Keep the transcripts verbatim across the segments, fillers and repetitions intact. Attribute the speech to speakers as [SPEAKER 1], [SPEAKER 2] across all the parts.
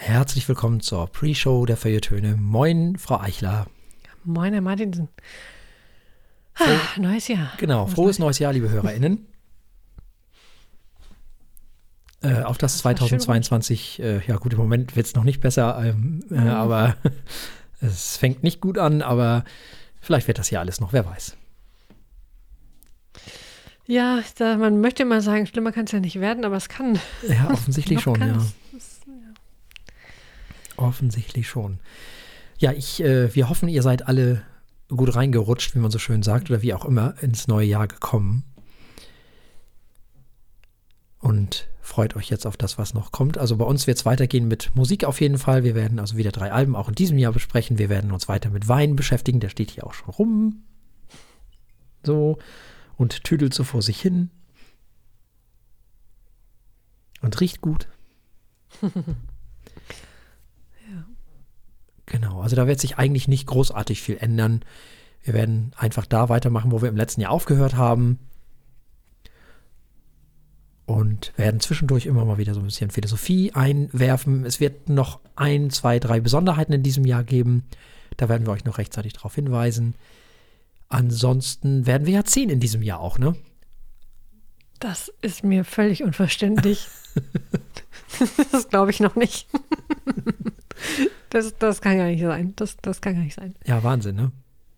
[SPEAKER 1] Herzlich willkommen zur Pre-Show der Feuilletöne. Moin, Frau Eichler.
[SPEAKER 2] Moin, Herr Martinsen. Ah, neues Jahr.
[SPEAKER 1] Genau,
[SPEAKER 2] Was
[SPEAKER 1] frohes
[SPEAKER 2] neu?
[SPEAKER 1] neues Jahr, liebe HörerInnen. Äh, auf das,
[SPEAKER 2] Das war
[SPEAKER 1] zweitausendzweiundzwanzig, äh, ja gut, im Moment wird es noch nicht besser, ähm, äh,
[SPEAKER 2] Mhm.
[SPEAKER 1] aber es fängt nicht gut an, aber vielleicht wird das ja alles noch, wer weiß.
[SPEAKER 2] Ja, da, man möchte immer sagen, schlimmer kann es ja nicht werden, aber es kann.
[SPEAKER 1] Ja, offensichtlich
[SPEAKER 2] Noch
[SPEAKER 1] schon,
[SPEAKER 2] kann
[SPEAKER 1] ja.
[SPEAKER 2] es. Es- ja.
[SPEAKER 1] Offensichtlich schon. Ja, ich, äh, wir hoffen, ihr seid alle gut reingerutscht, wie man so schön sagt, oder wie auch immer, ins neue Jahr gekommen. Und freut euch jetzt auf das, was noch kommt. Also bei uns wird es weitergehen mit Musik auf jeden Fall. Wir werden also wieder drei Alben auch in diesem Jahr besprechen. Wir werden uns weiter mit Wein beschäftigen. Der steht hier auch schon rum. So. Und tüdelt so vor sich hin. Und riecht gut. Genau, also da wird sich eigentlich nicht großartig viel ändern. Wir werden einfach da weitermachen, wo wir im letzten Jahr aufgehört haben. Und werden zwischendurch immer mal wieder so ein bisschen Philosophie einwerfen. Es wird noch ein, zwei, drei Besonderheiten in diesem Jahr geben. Da werden wir euch noch rechtzeitig darauf hinweisen. Ansonsten werden wir ja zehn in diesem Jahr auch, ne?
[SPEAKER 2] Das ist mir völlig unverständlich. Das glaube ich noch nicht. Das, das kann gar nicht sein. Das, das kann gar nicht sein.
[SPEAKER 1] Ja, Wahnsinn, ne?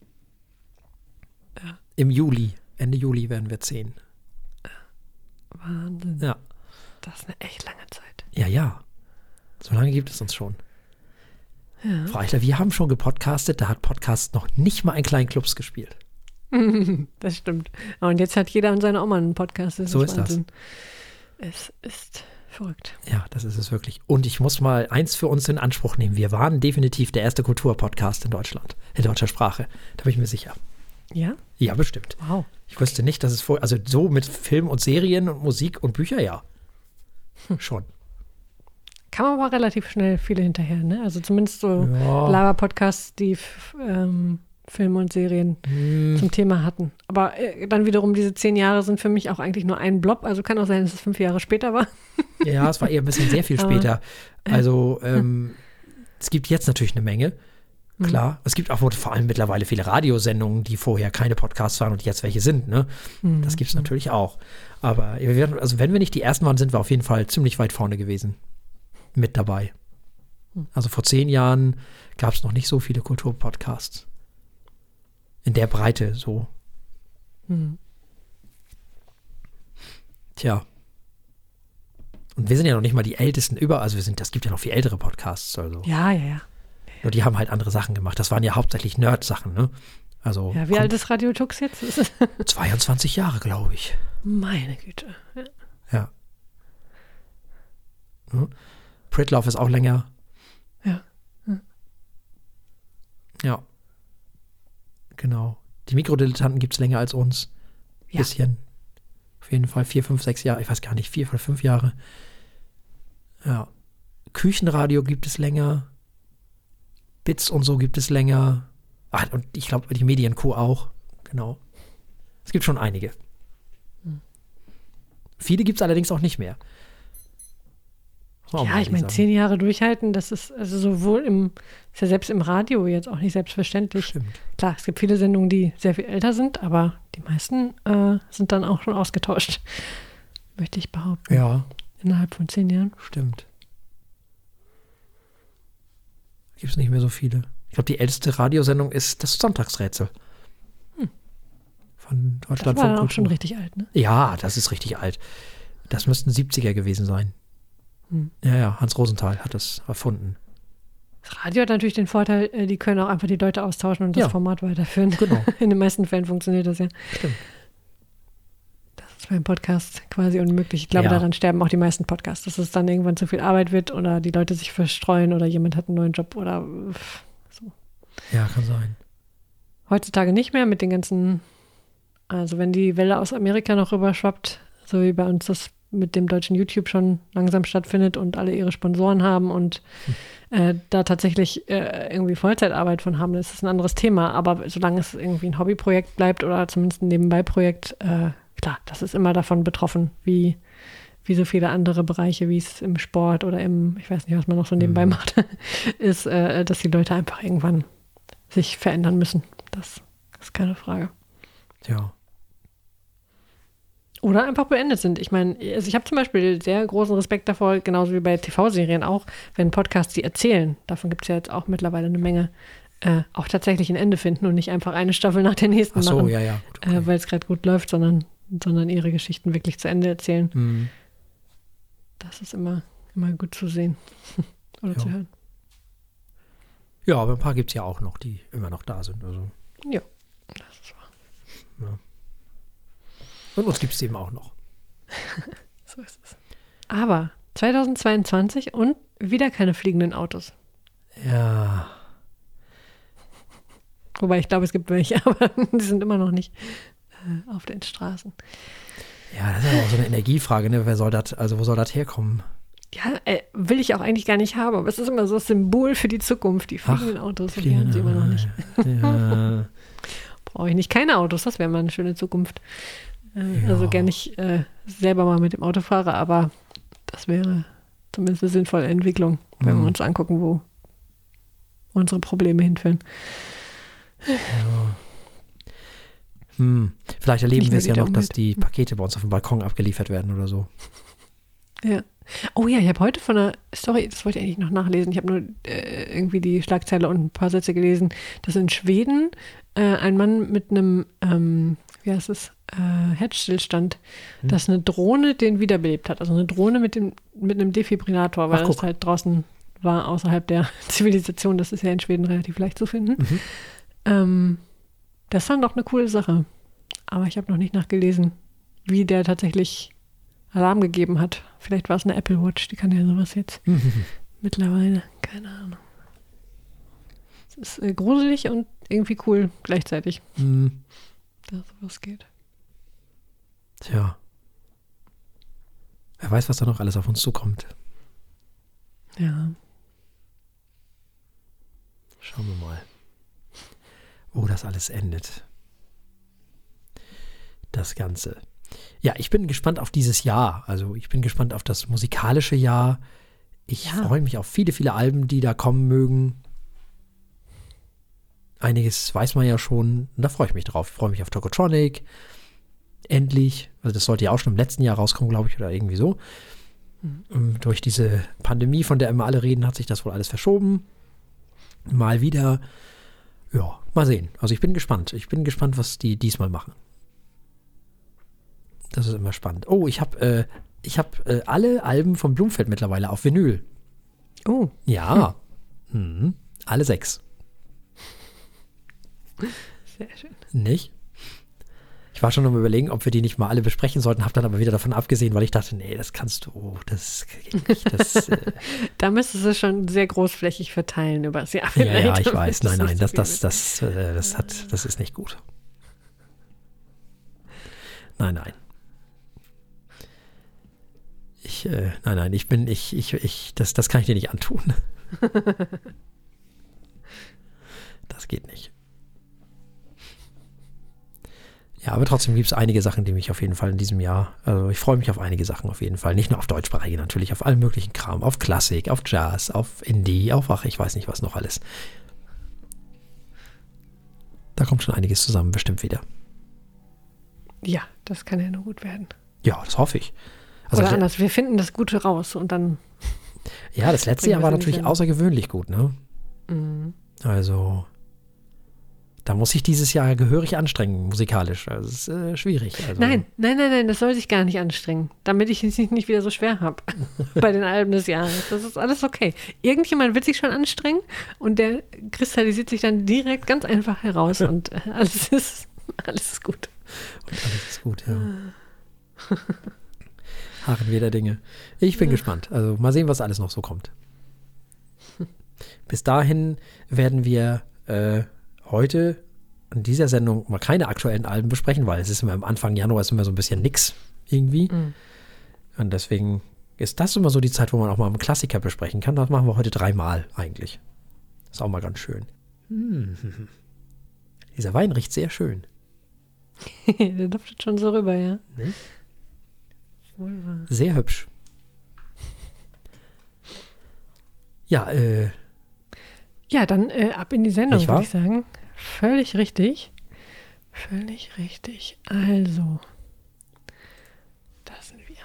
[SPEAKER 2] Ja.
[SPEAKER 1] Im Juli, Ende Juli werden wir zehn.
[SPEAKER 2] Wahnsinn.
[SPEAKER 1] Ja,
[SPEAKER 2] Das ist eine echt lange Zeit.
[SPEAKER 1] ja, ja. So lange gibt es uns schon.
[SPEAKER 2] Ja.
[SPEAKER 1] Frau Eichler, wir haben schon gepodcastet, da hat Podcast noch nicht mal in kleinen Clubs gespielt.
[SPEAKER 2] Das stimmt. Und jetzt hat jeder und seine Oma einen Podcast. Das
[SPEAKER 1] So ist das.
[SPEAKER 2] Wahnsinn. Es ist verrückt.
[SPEAKER 1] Ja, das ist es wirklich. Und ich muss mal eins für uns in Anspruch nehmen. Wir waren definitiv der erste Kulturpodcast in Deutschland, in deutscher Sprache. Da bin ich mir sicher.
[SPEAKER 2] Ja?
[SPEAKER 1] Ja, bestimmt.
[SPEAKER 2] Wow.
[SPEAKER 1] Ich wusste nicht, dass es vor, also so mit Film und Serien und Musik und Bücher, ja. Schon.
[SPEAKER 2] Kam aber relativ schnell viele hinterher, ne? Also zumindest so
[SPEAKER 1] Ja.
[SPEAKER 2] Laber-Podcasts, die f- ähm, Filme und Serien
[SPEAKER 1] Hm,
[SPEAKER 2] zum Thema hatten. Aber äh, dann wiederum, diese zehn Jahre sind für mich auch eigentlich nur ein Blob. Also kann auch sein, dass es fünf Jahre später war.
[SPEAKER 1] ja, es war eher ein bisschen sehr viel
[SPEAKER 2] Aber,
[SPEAKER 1] später. Also, ähm, es gibt jetzt natürlich eine Menge. Klar. Es gibt auch vor allem mittlerweile viele Radiosendungen, die vorher keine Podcasts waren und jetzt welche sind, ne?
[SPEAKER 2] Mhm.
[SPEAKER 1] Das gibt es natürlich auch. Aber wir werden, also wenn wir nicht die ersten waren, sind wir auf jeden Fall ziemlich weit vorne gewesen. Mit dabei. Also vor zehn Jahren gab es noch nicht so viele Kulturpodcasts. In der Breite so.
[SPEAKER 2] Mhm.
[SPEAKER 1] Tja. Und wir sind ja noch nicht mal die ältesten über, also wir sind, das gibt ja noch viel ältere Podcasts. Also.
[SPEAKER 2] Ja, ja, ja.
[SPEAKER 1] Nur die haben halt andere Sachen gemacht. Das waren ja hauptsächlich Nerd-Sachen, ne? Also
[SPEAKER 2] Ja, wie alt ist Radio Tux jetzt? Das ist-
[SPEAKER 1] zweiundzwanzig Jahre, glaube ich.
[SPEAKER 2] Meine Güte. Ja.
[SPEAKER 1] Ja. Hm. Pritloff ist auch länger.
[SPEAKER 2] Ja.
[SPEAKER 1] Ja. Genau. Die Mikrodilettanten gibt es länger als uns.
[SPEAKER 2] Ja.
[SPEAKER 1] Bisschen. Auf jeden Fall vier, fünf, sechs Jahre. Ich weiß gar nicht, vier oder fünf Jahre. Ja. Küchenradio gibt es länger. Bits und so gibt es länger. Ah, und ich glaube, die Medienco auch. Genau. Es gibt schon einige.
[SPEAKER 2] Hm.
[SPEAKER 1] Viele gibt es allerdings auch nicht mehr. Muss man auch
[SPEAKER 2] Ja,
[SPEAKER 1] mal
[SPEAKER 2] ich meine,
[SPEAKER 1] sagen.
[SPEAKER 2] zehn Jahre durchhalten, das ist also sowohl im, ist ja selbst im Radio jetzt auch nicht selbstverständlich.
[SPEAKER 1] Stimmt.
[SPEAKER 2] Klar, es gibt viele Sendungen, die sehr viel älter sind, aber die meisten äh, sind dann auch schon ausgetauscht, möchte ich behaupten,
[SPEAKER 1] Ja,
[SPEAKER 2] innerhalb von zehn Jahren.
[SPEAKER 1] stimmt. Gibt es nicht mehr so viele. Ich glaube, die älteste Radiosendung ist das Sonntagsrätsel.
[SPEAKER 2] Hm.
[SPEAKER 1] Von
[SPEAKER 2] Das
[SPEAKER 1] Deutschland
[SPEAKER 2] war dann
[SPEAKER 1] von
[SPEAKER 2] auch schon
[SPEAKER 1] Kultur.
[SPEAKER 2] richtig alt, ne?
[SPEAKER 1] Ja, das ist richtig alt. Das müssten siebziger gewesen sein.
[SPEAKER 2] Hm.
[SPEAKER 1] Ja, ja, Hans Rosenthal hat das erfunden.
[SPEAKER 2] Das Radio hat natürlich den Vorteil, äh, die können auch einfach die Leute austauschen und das
[SPEAKER 1] Ja.
[SPEAKER 2] Format weiterführen.
[SPEAKER 1] Genau.
[SPEAKER 2] In den meisten Fällen funktioniert das ja.
[SPEAKER 1] Stimmt.
[SPEAKER 2] Das ist beim Podcast quasi unmöglich. Ich glaube,
[SPEAKER 1] Ja.
[SPEAKER 2] daran sterben auch die meisten Podcasts, dass es dann irgendwann zu viel Arbeit wird oder die Leute sich verstreuen oder jemand hat einen neuen Job oder pff, so.
[SPEAKER 1] Ja, kann sein.
[SPEAKER 2] Heutzutage nicht mehr mit den ganzen, also wenn die Welle aus Amerika noch rüberschwappt, so wie bei uns das mit dem deutschen YouTube schon langsam stattfindet und alle ihre Sponsoren haben und äh, da tatsächlich äh, irgendwie Vollzeitarbeit von haben, das ist ein anderes Thema. Aber solange es irgendwie ein Hobbyprojekt bleibt oder zumindest ein Nebenbeiprojekt, äh, klar, das ist immer davon betroffen, wie, wie so viele andere Bereiche, wie es im Sport oder im, ich weiß nicht, was man noch so nebenbei
[SPEAKER 1] Mhm.
[SPEAKER 2] macht, ist, äh, dass die Leute einfach irgendwann sich verändern müssen. Das ist keine Frage.
[SPEAKER 1] Ja.
[SPEAKER 2] Oder einfach beendet sind. Ich meine, also ich habe zum Beispiel sehr großen Respekt davor, genauso wie bei T V-Serien auch, wenn Podcasts die erzählen, davon gibt es ja jetzt auch mittlerweile eine Menge, äh, auch tatsächlich ein Ende finden und nicht einfach eine Staffel nach der nächsten
[SPEAKER 1] Ach so,
[SPEAKER 2] machen,
[SPEAKER 1] ja, ja. Gut, okay.
[SPEAKER 2] äh, weil es gerade gut läuft, sondern, sondern ihre Geschichten wirklich zu Ende erzählen.
[SPEAKER 1] Mhm.
[SPEAKER 2] Das ist immer, immer gut zu sehen oder
[SPEAKER 1] Ja.
[SPEAKER 2] zu hören.
[SPEAKER 1] Ja, aber ein paar gibt es ja auch noch, die immer noch da sind. Also.
[SPEAKER 2] Ja, das ist wahr.
[SPEAKER 1] Und uns gibt es eben auch noch.
[SPEAKER 2] So ist es. Aber zweitausendzweiundzwanzig und wieder keine fliegenden Autos.
[SPEAKER 1] Ja.
[SPEAKER 2] Wobei ich glaube, es gibt welche, aber die sind immer noch nicht äh, auf den Straßen.
[SPEAKER 1] Ja, das ist ja auch so eine Energiefrage, ne? Wer soll das, also wo soll das herkommen?
[SPEAKER 2] Ja, äh, will ich auch eigentlich gar nicht haben, aber es ist immer so das Symbol für die Zukunft, die fliegenden
[SPEAKER 1] Ach,
[SPEAKER 2] Autos. Und die haben sie immer noch nicht.
[SPEAKER 1] Ja.
[SPEAKER 2] Brauche ich nicht. Keine Autos, das wäre mal eine schöne Zukunft. Äh,
[SPEAKER 1] Ja.
[SPEAKER 2] Also gerne ich äh, selber mal mit dem Auto fahre, aber das wäre zumindest eine sinnvolle Entwicklung, wenn
[SPEAKER 1] Mhm.
[SPEAKER 2] wir uns angucken, wo unsere Probleme hinführen.
[SPEAKER 1] Hm. Vielleicht erleben
[SPEAKER 2] Nicht
[SPEAKER 1] wir
[SPEAKER 2] nur
[SPEAKER 1] es ja
[SPEAKER 2] die
[SPEAKER 1] noch, dass
[SPEAKER 2] Umwelt.
[SPEAKER 1] die Pakete bei uns auf dem Balkon abgeliefert werden oder so.
[SPEAKER 2] Ja. Oh ja, ich habe heute von einer, sorry, das wollte ich eigentlich noch nachlesen. Ich habe nur äh, irgendwie die Schlagzeile und ein paar Sätze gelesen, dass in Schweden äh, ein Mann mit einem, ähm, wie heißt es, äh, Herzstillstand,
[SPEAKER 1] Hm.
[SPEAKER 2] dass eine Drohne den wiederbelebt hat. Also eine Drohne mit, dem, mit einem Defibrillator, weil
[SPEAKER 1] Ach,
[SPEAKER 2] das
[SPEAKER 1] guck.
[SPEAKER 2] halt draußen war, außerhalb der Zivilisation. Das ist ja in Schweden relativ leicht zu finden.
[SPEAKER 1] Mhm.
[SPEAKER 2] Ähm, das ist dann doch eine coole Sache. Aber ich habe noch nicht nachgelesen, wie der tatsächlich Alarm gegeben hat. Vielleicht war es eine Apple Watch, die kann ja sowas jetzt
[SPEAKER 1] Mhm.
[SPEAKER 2] mittlerweile. Keine Ahnung. Es ist äh, gruselig und irgendwie cool gleichzeitig,
[SPEAKER 1] Hm.
[SPEAKER 2] dass sowas geht.
[SPEAKER 1] Tja. Wer weiß, was da noch alles auf uns zukommt.
[SPEAKER 2] Ja.
[SPEAKER 1] Schauen wir mal, wo das alles endet. Das Ganze. Ja, ich bin gespannt auf dieses Jahr. Also ich bin gespannt auf das musikalische Jahr. Ich
[SPEAKER 2] Ja.
[SPEAKER 1] freue mich auf viele, viele Alben, die da kommen mögen. Einiges weiß man ja schon. Und da freue ich mich drauf. Ich freue mich auf Tokotronic. Endlich. Also das sollte ja auch schon im letzten Jahr rauskommen, glaube ich, oder irgendwie so. Ähm, Durch diese Pandemie, von der immer alle reden, hat sich das wohl alles verschoben. Mal wieder. Ja, mal sehen. Also ich bin gespannt. Ich bin gespannt, was die diesmal machen. Das ist immer spannend. Oh, ich habe äh, ich hab, äh, alle Alben von Blumfeld mittlerweile auf Vinyl.
[SPEAKER 2] Oh,
[SPEAKER 1] Ja. Mhm. Alle sechs.
[SPEAKER 2] sehr schön.
[SPEAKER 1] Nicht? Ich war schon am Überlegen, ob wir die nicht mal alle besprechen sollten, habe dann aber wieder davon abgesehen, weil ich dachte, nee, das kannst du, das geht nicht. Das, äh,
[SPEAKER 2] Da müsstest du schon sehr großflächig verteilen über das Jahr.
[SPEAKER 1] ja, ja,
[SPEAKER 2] vielleicht,
[SPEAKER 1] ich
[SPEAKER 2] damit
[SPEAKER 1] weiß.
[SPEAKER 2] es
[SPEAKER 1] Nein, nein,
[SPEAKER 2] nicht
[SPEAKER 1] das,
[SPEAKER 2] so
[SPEAKER 1] das,
[SPEAKER 2] viel
[SPEAKER 1] das, äh, das hat, das ist nicht gut. Nein, nein. Ich, äh, nein, nein, ich bin, ich, ich, ich, das, das kann ich dir nicht antun. Das geht nicht. Ja, aber trotzdem gibt es einige Sachen, die mich auf jeden Fall in diesem Jahr, also ich freue mich auf einige Sachen auf jeden Fall. Nicht nur auf deutschsprachige natürlich, auf allen möglichen Kram, auf Klassik, auf Jazz, auf Indie, auf ach, ich weiß nicht was noch alles. Da kommt schon einiges zusammen, bestimmt wieder.
[SPEAKER 2] Ja, das kann ja nur gut werden.
[SPEAKER 1] Ja, das hoffe ich. Also,
[SPEAKER 2] Oder anders, wir finden das Gute raus und dann.
[SPEAKER 1] ja, das letzte
[SPEAKER 2] bringen
[SPEAKER 1] Jahr
[SPEAKER 2] wir
[SPEAKER 1] war
[SPEAKER 2] es in die
[SPEAKER 1] natürlich
[SPEAKER 2] Sendung.
[SPEAKER 1] außergewöhnlich gut, ne?
[SPEAKER 2] Mhm.
[SPEAKER 1] Also, da muss ich dieses Jahr gehörig anstrengen, musikalisch. Also, es ist äh, schwierig. Also,
[SPEAKER 2] Nein, nein, nein, nein, das soll sich gar nicht anstrengen, damit ich es nicht nicht wieder so schwer habe bei den Alben des Jahres. Das ist alles okay. Irgendjemand wird sich schon anstrengen und der kristallisiert sich dann direkt ganz einfach heraus und äh, alles ist, alles ist gut.
[SPEAKER 1] Und alles ist gut, ja. Harren wir der Dinge. Ich bin gespannt. Also mal sehen, was alles noch so kommt. Bis dahin werden wir äh, heute in dieser Sendung mal keine aktuellen Alben besprechen, weil es ist immer am Anfang Januar ist immer so ein bisschen nix irgendwie.
[SPEAKER 2] Mhm.
[SPEAKER 1] Und deswegen ist das immer so die Zeit, wo man auch mal einen Klassiker besprechen kann. Das machen wir heute dreimal eigentlich. Ist auch mal ganz schön. Hm. Dieser Wein riecht sehr schön.
[SPEAKER 2] Der duftet schon so rüber, ja.
[SPEAKER 1] Ne?
[SPEAKER 2] Wohl wahr.
[SPEAKER 1] Sehr hübsch. Ja, äh.
[SPEAKER 2] Ja, dann äh, ab in die Sendung,
[SPEAKER 1] Nicht wahr?
[SPEAKER 2] würde ich sagen. Völlig richtig. Völlig richtig. Also, da sind wir.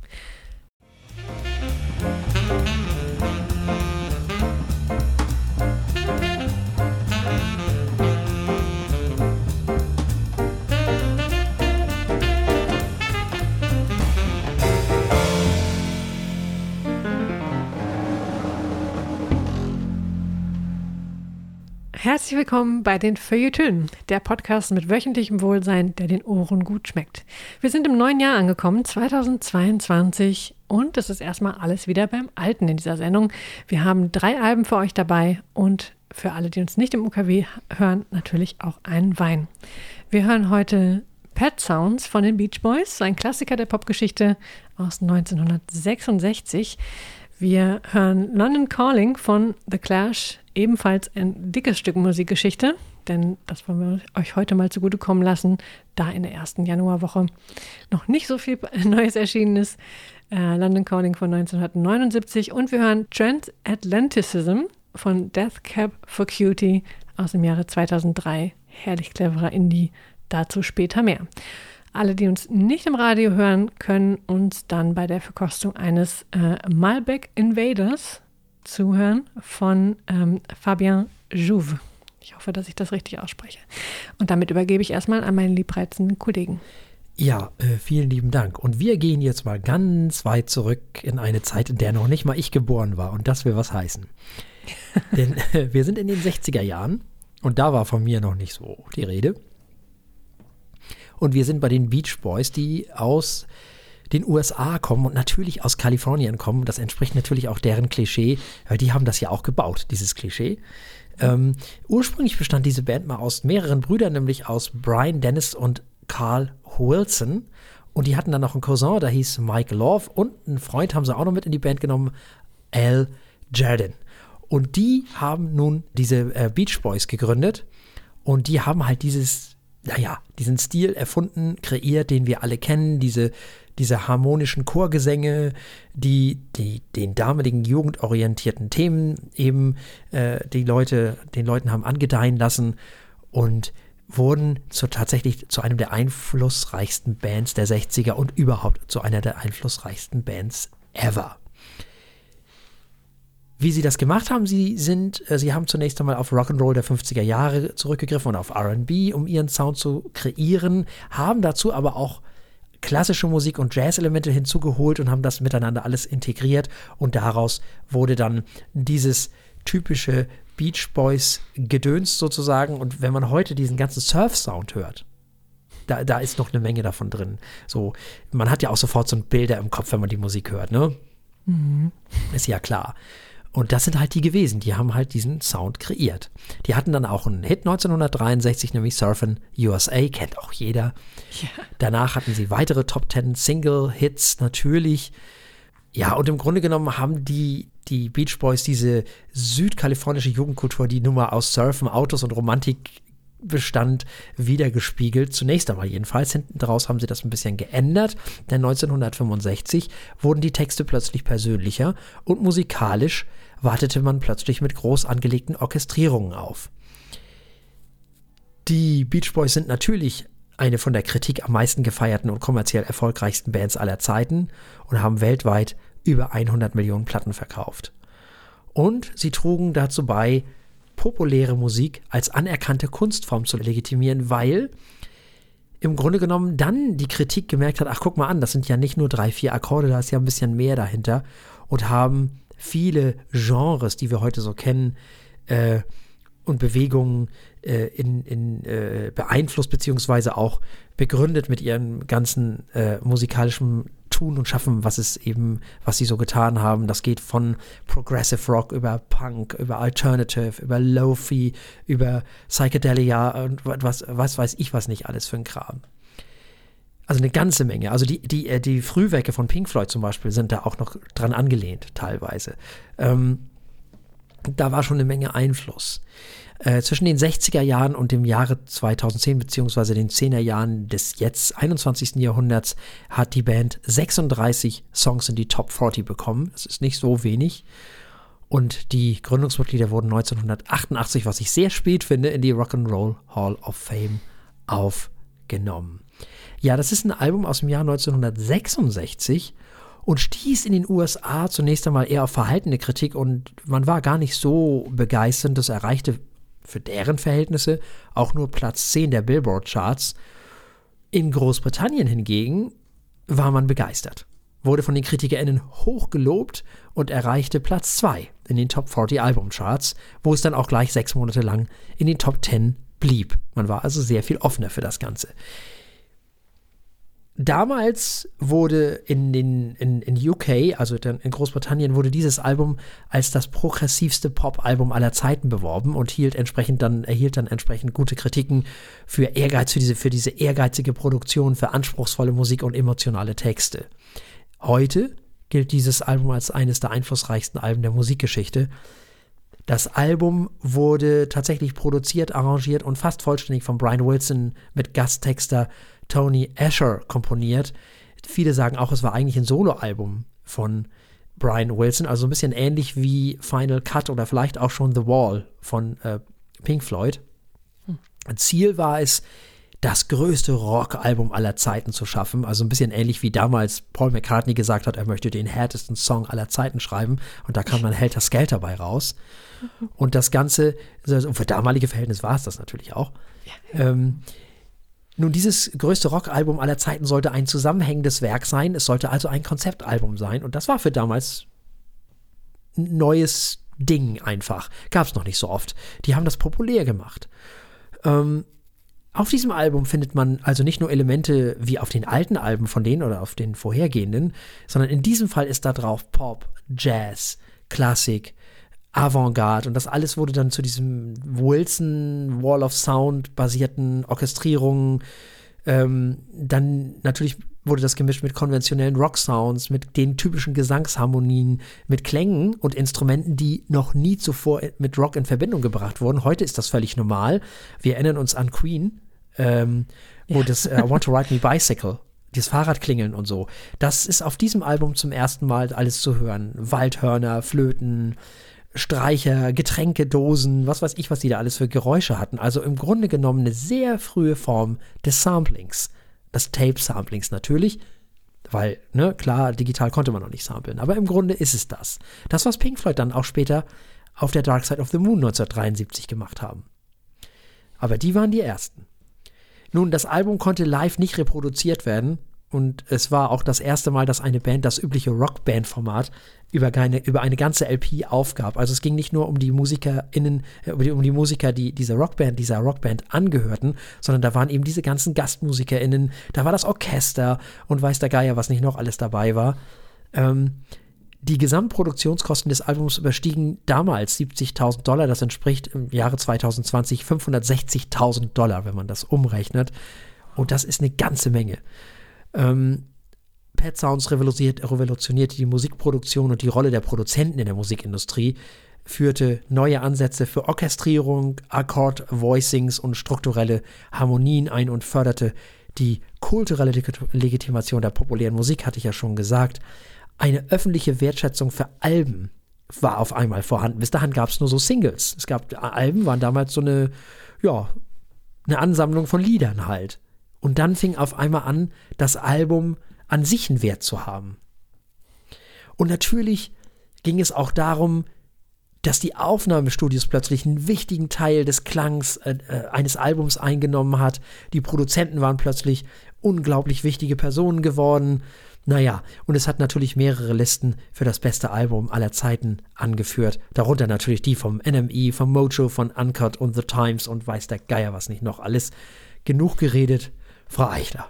[SPEAKER 2] Herzlich willkommen bei den Feuilletons, der Podcast mit wöchentlichem Wohlsein, der den Ohren gut schmeckt. Wir sind im neuen Jahr angekommen, zweitausendzweiundzwanzig, und es ist erstmal alles wieder beim Alten in dieser Sendung. Wir haben drei Alben für euch dabei und für alle, die uns nicht im U K W hören, natürlich auch einen Wein. Wir hören heute Pet Sounds von den Beach Boys, ein Klassiker der Popgeschichte aus neunzehnhundertsechsundsechzig. Wir hören London Calling von The Clash, ebenfalls ein dickes Stück Musikgeschichte, denn das wollen wir euch heute mal zugutekommen lassen, da in der ersten Januarwoche noch nicht so viel Neues erschienen ist. Äh, London Calling von neunzehnhundertneunundsiebzig, und wir hören Transatlanticism von Death Cab for Cutie aus dem Jahre zweitausenddrei. Herrlich cleverer Indie, dazu später mehr. Alle, die uns nicht im Radio hören, können uns dann bei der Verkostung eines äh, Malbec Invaders zuhören von ähm, Fabien Jouve. Ich hoffe, dass ich das richtig ausspreche. Und damit übergebe ich erstmal an meinen liebreizenden Kollegen.
[SPEAKER 1] Ja, äh, vielen lieben Dank. Und wir gehen jetzt mal ganz weit zurück in eine Zeit, in der noch nicht mal ich geboren war. Und das will was heißen. Denn äh, wir sind in den sechziger Jahren und da war von mir noch nicht so die Rede. Und wir sind bei den Beach Boys, die aus den U S A kommen und natürlich aus Kalifornien kommen. Das entspricht natürlich auch deren Klischee, weil die haben das ja auch gebaut, dieses Klischee. Ähm, ursprünglich bestand diese Band mal aus mehreren Brüdern, nämlich aus Brian Dennis und Carl Wilson. Und die hatten dann noch einen Cousin, der hieß Mike Love, und einen Freund haben sie auch noch mit in die Band genommen, Al Jardin. Und die haben nun diese äh, Beach Boys gegründet, und die haben halt dieses naja, diesen Stil erfunden, kreiert, den wir alle kennen, diese, diese harmonischen Chorgesänge, die, die den damaligen jugendorientierten Themen eben äh, die Leute, den Leuten haben angedeihen lassen und wurden zu, tatsächlich zu einem der einflussreichsten Bands der sechziger und überhaupt zu einer der einflussreichsten Bands ever. Wie sie das gemacht haben, sie sind, äh, sie haben zunächst einmal auf Rock'n'Roll der fünfziger Jahre zurückgegriffen und auf R and B, um ihren Sound zu kreieren, haben dazu aber auch klassische Musik und Jazz-Elemente hinzugeholt und haben das miteinander alles integriert, und daraus wurde dann dieses typische Beach Boys Gedöns sozusagen. Und wenn man heute diesen ganzen Surf-Sound hört, da, da ist noch eine Menge davon drin. So, man hat ja auch sofort so ein Bilder im Kopf, wenn man die Musik hört, ne? Mhm. Ist ja klar. Und das sind halt die gewesen, die haben halt diesen Sound kreiert. Die hatten dann auch einen Hit neunzehnhundertdreiundsechzig, nämlich Surfin' U S A, kennt auch jeder. Ja. Danach hatten sie weitere Top Ten Single-Hits natürlich. Ja, und im Grunde genommen haben die, die Beach Boys diese südkalifornische Jugendkultur, die nun mal aus Surfen, Autos und Romantik bestand, wiedergespiegelt. Zunächst einmal jedenfalls. Hinten draus haben sie das ein bisschen geändert, denn neunzehnhundertfünfundsechzig wurden die Texte plötzlich persönlicher und musikalisch wartete man plötzlich mit groß angelegten Orchestrierungen auf. Die Beach Boys sind natürlich eine von der Kritik am meisten gefeierten und kommerziell erfolgreichsten Bands aller Zeiten und haben weltweit über hundert Millionen Platten verkauft. Und sie trugen dazu bei, populäre Musik als anerkannte Kunstform zu legitimieren, weil im Grunde genommen dann die Kritik gemerkt hat, ach guck mal an, das sind ja nicht nur drei, vier Akkorde, da ist ja ein bisschen mehr dahinter, und haben viele Genres, die wir heute so kennen, äh, und Bewegungen äh, in, in, äh, beeinflusst beziehungsweise auch begründet mit ihrem ganzen äh, musikalischen Tun und Schaffen, was es eben, was sie so getan haben. Das geht von Progressive Rock über Punk, über Alternative, über Lo-Fi, über Psychedelia und was, was weiß ich was nicht alles für ein Kram. Also eine ganze Menge. Also die, die, die Frühwerke von Pink Floyd zum Beispiel sind da auch noch dran angelehnt teilweise. Ähm, da war schon eine Menge Einfluss. Äh, zwischen den sechziger Jahren und dem Jahre zweitausendzehn beziehungsweise den zehner Jahren des jetzt einundzwanzigsten Jahrhunderts hat die Band sechsunddreißig Songs in die Top vierzig bekommen. Das ist nicht so wenig. Und die Gründungsmitglieder wurden neunzehnhundertachtundachtzig, was ich sehr spät finde, in die Rock'n'Roll Hall of Fame aufgenommen. Ja, das ist ein Album aus dem Jahr neunzehnhundertsechsundsechzig und stieß in den U S A zunächst einmal eher auf verhaltene Kritik und man war gar nicht so begeistert. Das erreichte für deren Verhältnisse auch nur Platz zehn der Billboard-Charts. In Großbritannien hingegen war man begeistert, wurde von den KritikerInnen hoch gelobt und erreichte Platz zwei in den Top vierzig Albumcharts, wo es dann auch gleich sechs Monate lang in den Top zehn blieb. Man war also sehr viel offener für das Ganze. Damals wurde in den in, in U K, also in Großbritannien, wurde dieses Album als das progressivste Pop-Album aller Zeiten beworben und hielt entsprechend dann, erhielt dann entsprechend gute Kritiken für Ehrgeiz, für diese, für diese ehrgeizige Produktion, für anspruchsvolle Musik und emotionale Texte. Heute gilt dieses Album als eines der einflussreichsten Alben der Musikgeschichte. Das Album wurde tatsächlich produziert, arrangiert und fast vollständig von Brian Wilson mit Gasttexter Tony Asher komponiert. Viele sagen auch, es war eigentlich ein Soloalbum von Brian Wilson, also ein bisschen ähnlich wie Final Cut oder vielleicht auch schon The Wall von äh, Pink Floyd. Hm. Ziel war es, das größte Rockalbum aller Zeiten zu schaffen, also ein bisschen ähnlich wie damals Paul McCartney gesagt hat, er möchte den härtesten Song aller Zeiten schreiben und da kam dann Helter Skelter bei raus. Und das Ganze, also für damalige Verhältnisse war es das natürlich auch. Ja. Ähm, nun, dieses größte Rockalbum aller Zeiten sollte ein zusammenhängendes Werk sein. Es sollte also ein Konzeptalbum sein. Und das war für damals ein neues Ding einfach. Gab es noch nicht so oft. Die haben das populär gemacht. Ähm, auf diesem Album findet man also nicht nur Elemente wie auf den alten Alben von denen oder auf den vorhergehenden, sondern in diesem Fall ist da drauf Pop, Jazz, Klassik, Avantgarde und das alles wurde dann zu diesem Wilson Wall of Sound basierten Orchestrierungen. Ähm, dann natürlich wurde das gemischt mit konventionellen Rock-Sounds, mit den typischen Gesangsharmonien, mit Klängen und Instrumenten, die noch nie zuvor mit Rock in Verbindung gebracht wurden. Heute ist das völlig normal. Wir erinnern uns an Queen, ähm, wo ja. das uh, I Want to Ride Me Bicycle, dieses Fahrradklingeln und so. Das ist auf diesem Album zum ersten Mal alles zu hören. Waldhörner, Flöten, Streicher, Getränkedosen, was weiß ich, was die da alles für Geräusche hatten. Also im Grunde genommen eine sehr frühe Form des Samplings. Des Tape-Samplings natürlich, weil, ne, klar, digital konnte man noch nicht samplen. Aber im Grunde ist es das. Das, was Pink Floyd dann auch später auf der Dark Side of the Moon neunzehnhundertdreiundsiebzig gemacht haben. Aber die waren die Ersten. Nun, das Album konnte live nicht reproduziert werden. Und es war auch das erste Mal, dass eine Band das übliche Rockband-Format über eine, über eine ganze L P aufgab. Also es ging nicht nur um die MusikerInnen, um die Musiker, die dieser Rockband, dieser Rockband angehörten, sondern da waren eben diese ganzen GastmusikerInnen, da war das Orchester und weiß der Geier, was nicht noch alles dabei war. Ähm, die Gesamtproduktionskosten des Albums überstiegen damals siebzigtausend Dollar. Das entspricht im Jahre zweitausendzwanzig fünfhundertsechzigtausend Dollar, wenn man das umrechnet. Und das ist eine ganze Menge. Ähm, Pet Sounds revolutioniert, revolutionierte die Musikproduktion und die Rolle der Produzenten in der Musikindustrie, führte neue Ansätze für Orchestrierung, Akkord-Voicings und strukturelle Harmonien ein und förderte die kulturelle Legitimation der populären Musik, hatte ich ja schon gesagt. Eine öffentliche Wertschätzung für Alben war auf einmal vorhanden. Bis dahin gab es nur so Singles. Es gab Alben, waren damals so eine, ja, eine Ansammlung von Liedern halt. Und dann fing auf einmal an, das Album an sich einen Wert zu haben. Und natürlich ging es auch darum, dass die Aufnahmestudios plötzlich einen wichtigen Teil des Klangs äh, eines Albums eingenommen hat. Die Produzenten waren plötzlich unglaublich wichtige Personen geworden. Naja, und es hat natürlich mehrere Listen für das beste Album aller Zeiten angeführt. Darunter natürlich die vom N M E, vom Mojo, von Uncut und The Times und weiß der Geier was nicht noch alles. Genug geredet. Frau Eichler.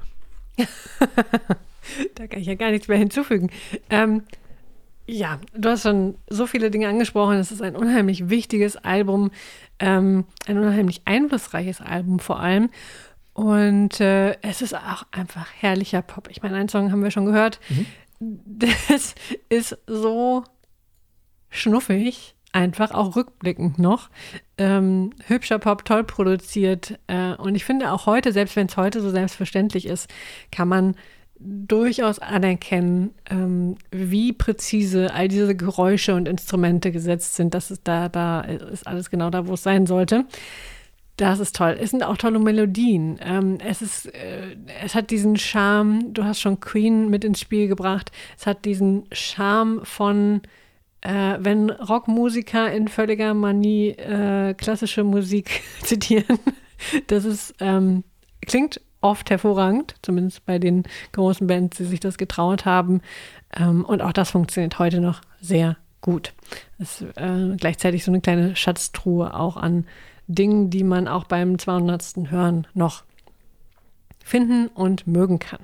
[SPEAKER 2] Da kann ich ja gar nichts mehr hinzufügen. Ähm, ja, du hast schon so viele Dinge angesprochen. Es ist ein unheimlich wichtiges Album, ähm, ein unheimlich einflussreiches Album vor allem. Und äh, es ist auch einfach herrlicher Pop. Ich meine, einen Song haben wir schon gehört. Mhm. Das ist so schnuffig. einfach auch rückblickend noch. Ähm, hübscher Pop, toll produziert. Äh, und ich finde auch heute, selbst wenn es heute so selbstverständlich ist, kann man durchaus anerkennen, ähm, wie präzise all diese Geräusche und Instrumente gesetzt sind. Das ist da, da ist alles genau da, wo es sein sollte. Das ist toll. Es sind auch tolle Melodien. Ähm, es ist, äh, es hat diesen Charme, du hast schon Queen mit ins Spiel gebracht, es hat diesen Charme von, äh, wenn Rockmusiker in völliger Manie äh, klassische Musik zitieren. Das ist, ähm, klingt oft hervorragend, zumindest bei den großen Bands, die sich das getraut haben. Ähm, und auch das funktioniert heute noch sehr gut. Es ist äh, gleichzeitig so eine kleine Schatztruhe auch an Dingen, die man auch beim zweihundertsten Hören noch finden und mögen kann.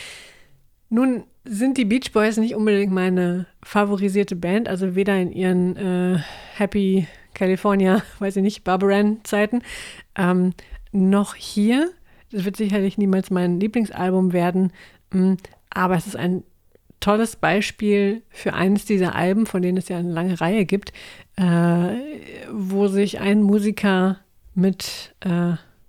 [SPEAKER 2] Nun sind die Beach Boys nicht unbedingt meine favorisierte Band, also weder in ihren äh, Happy California, weiß ich nicht, Barbaran-Zeiten, ähm, noch hier. Das wird sicherlich niemals mein Lieblingsalbum werden, mh, aber es ist ein tolles Beispiel für eines dieser Alben, von denen es ja eine lange Reihe gibt, äh, wo sich ein Musiker mit, äh,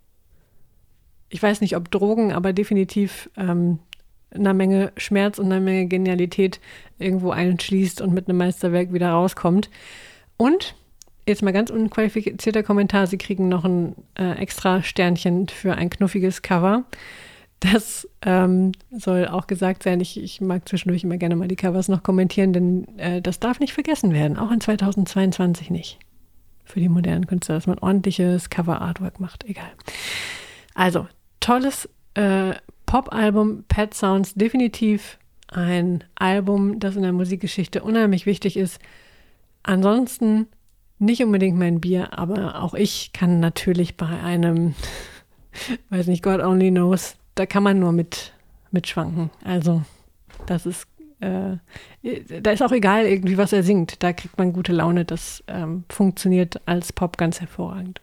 [SPEAKER 2] ich weiß nicht, ob Drogen, aber definitiv ähm, einer Menge Schmerz und einer Menge Genialität irgendwo einschließt und mit einem Meisterwerk wieder rauskommt. Und jetzt mal ganz unqualifizierter Kommentar, Sie kriegen noch ein äh, extra Sternchen für ein knuffiges Cover. Das ähm, soll auch gesagt sein, ich, ich mag zwischendurch immer gerne mal die Covers noch kommentieren, denn äh, das darf nicht vergessen werden, auch in zweitausendzweiundzwanzig nicht. Für die modernen Künstler, dass man ordentliches Cover-Artwork macht, egal. Also, tolles äh, Pop-Album, Pet Sounds, definitiv ein Album, das in der Musikgeschichte unheimlich wichtig ist. Ansonsten nicht unbedingt mein Bier, aber auch ich kann natürlich bei einem, weiß nicht, God only knows, da kann man nur mit, mitschwanken. Also das ist, äh, da ist auch egal irgendwie, was er singt. Da kriegt man gute Laune. Das ähm, funktioniert als Pop ganz hervorragend.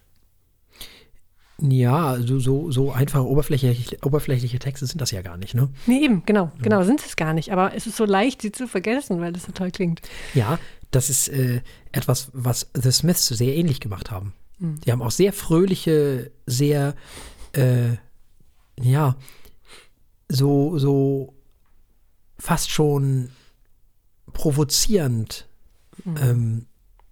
[SPEAKER 1] Ja, so, so, so einfache oberflächliche, oberflächliche Texte sind das ja gar nicht, ne?
[SPEAKER 2] Nee, eben, genau, genau, sind es gar nicht. Aber es ist so leicht, sie zu vergessen, weil das so toll klingt.
[SPEAKER 1] Ja, das ist äh, etwas, was The Smiths sehr ähnlich gemacht haben. Mhm. Die haben auch sehr fröhliche, sehr, äh, ja, so, so fast schon provozierend, mhm. ähm,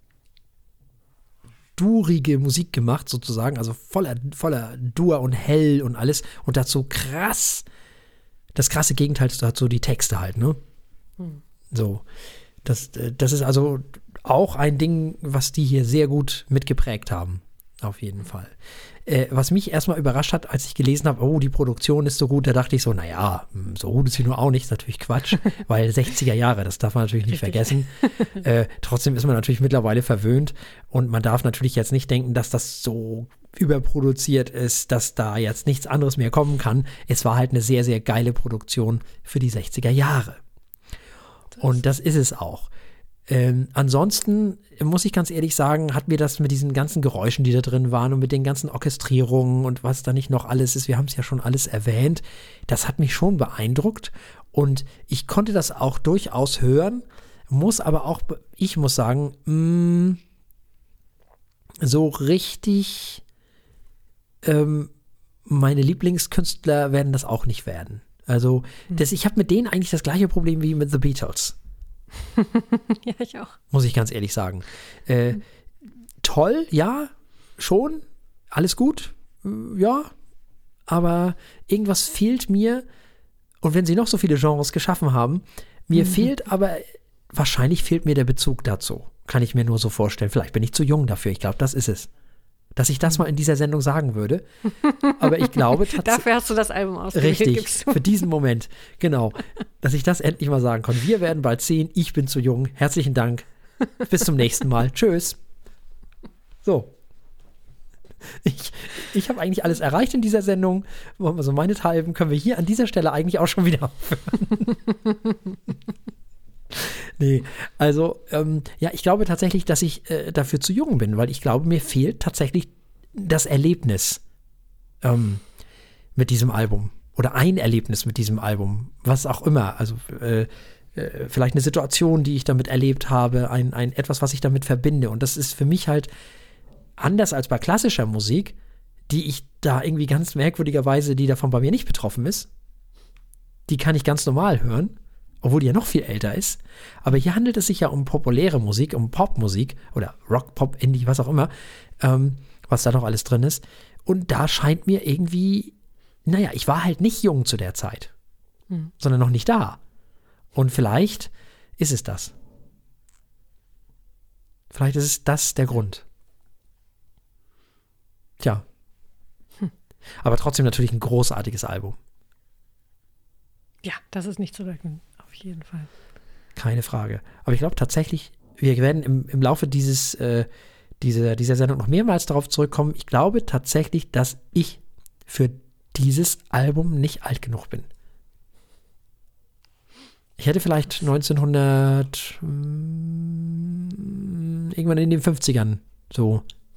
[SPEAKER 1] durige Musik gemacht, sozusagen, also voller, voller Dur und hell und alles und dazu krass, das krasse Gegenteil dazu die Texte halt, ne? Hm. So, das, das ist also auch ein Ding, was die hier sehr gut mitgeprägt haben, auf jeden Fall. Äh, was mich erstmal überrascht hat, als ich gelesen habe, oh, die Produktion ist so gut, da dachte ich so, naja, so gut ist sie nur auch nicht, ist natürlich Quatsch, weil sechziger Jahre, das darf man natürlich nicht Richtig. vergessen. Äh, trotzdem ist man natürlich mittlerweile verwöhnt und man darf natürlich jetzt nicht denken, dass das so überproduziert ist, dass da jetzt nichts anderes mehr kommen kann. Es war halt eine sehr, sehr geile Produktion für die sechziger Jahre. Und das ist es auch. Ähm, ansonsten muss ich ganz ehrlich sagen, hat mir das mit diesen ganzen Geräuschen, die da drin waren und mit den ganzen Orchestrierungen und was da nicht noch alles ist, wir haben es ja schon alles erwähnt, das hat mich schon beeindruckt und ich konnte das auch durchaus hören, muss aber auch, ich muss sagen, mh, so richtig ähm, meine Lieblingskünstler werden das auch nicht werden. Also das, ich habe mit denen eigentlich das gleiche Problem wie mit The Beatles.
[SPEAKER 2] Ja, ich auch.
[SPEAKER 1] Muss ich ganz ehrlich sagen. Äh, toll, ja, schon, alles gut, ja, aber irgendwas fehlt mir. Und wenn sie noch so viele Genres geschaffen haben, mir mhm. fehlt aber, wahrscheinlich fehlt mir der Bezug dazu. Kann ich mir nur so vorstellen. Vielleicht bin ich zu jung dafür, ich glaube, das ist es. Dass ich das mal in dieser Sendung sagen würde. Aber ich glaube tatsächlich.
[SPEAKER 2] Dafür hast du das Album ausgewählt.
[SPEAKER 1] Richtig, für diesen Moment. Genau. Dass ich das endlich mal sagen kann. Wir werden bald sehen. Ich bin zu jung. Herzlichen Dank. Bis zum nächsten Mal. Tschüss. So. Ich, ich habe eigentlich alles erreicht in dieser Sendung. Also meinethalben können wir hier an dieser Stelle eigentlich auch schon wieder aufhören. Nee, also ähm, ja, ich glaube tatsächlich, dass ich äh, dafür zu jung bin, weil ich glaube, mir fehlt tatsächlich das Erlebnis ähm, mit diesem Album oder ein Erlebnis mit diesem Album, was auch immer. Also äh, äh, vielleicht eine Situation, die ich damit erlebt habe, ein, ein etwas, was ich damit verbinde. Und das ist für mich halt anders als bei klassischer Musik, die ich da irgendwie ganz merkwürdigerweise, die davon bei mir nicht betroffen ist. Die kann ich ganz normal hören, obwohl die ja noch viel älter ist. Aber hier handelt es sich ja um populäre Musik, um Popmusik oder Rock, Pop, Indie, was auch immer, ähm, was da noch alles drin ist. Und da scheint mir irgendwie, naja, ich war halt nicht jung zu der Zeit, hm. sondern noch nicht da. Und vielleicht ist es das. Vielleicht ist es das der Grund. Tja. Hm. Aber trotzdem natürlich ein großartiges Album.
[SPEAKER 2] Ja, das ist nicht zu leugnen, auf jeden Fall.
[SPEAKER 1] Keine Frage. Aber ich glaube tatsächlich, wir werden im, im Laufe dieses, äh, dieser, dieser Sendung noch mehrmals darauf zurückkommen. Ich glaube tatsächlich, dass ich für dieses Album nicht alt genug bin. Ich hätte vielleicht neunzehnhundert, mh, irgendwann in den fünfzigern so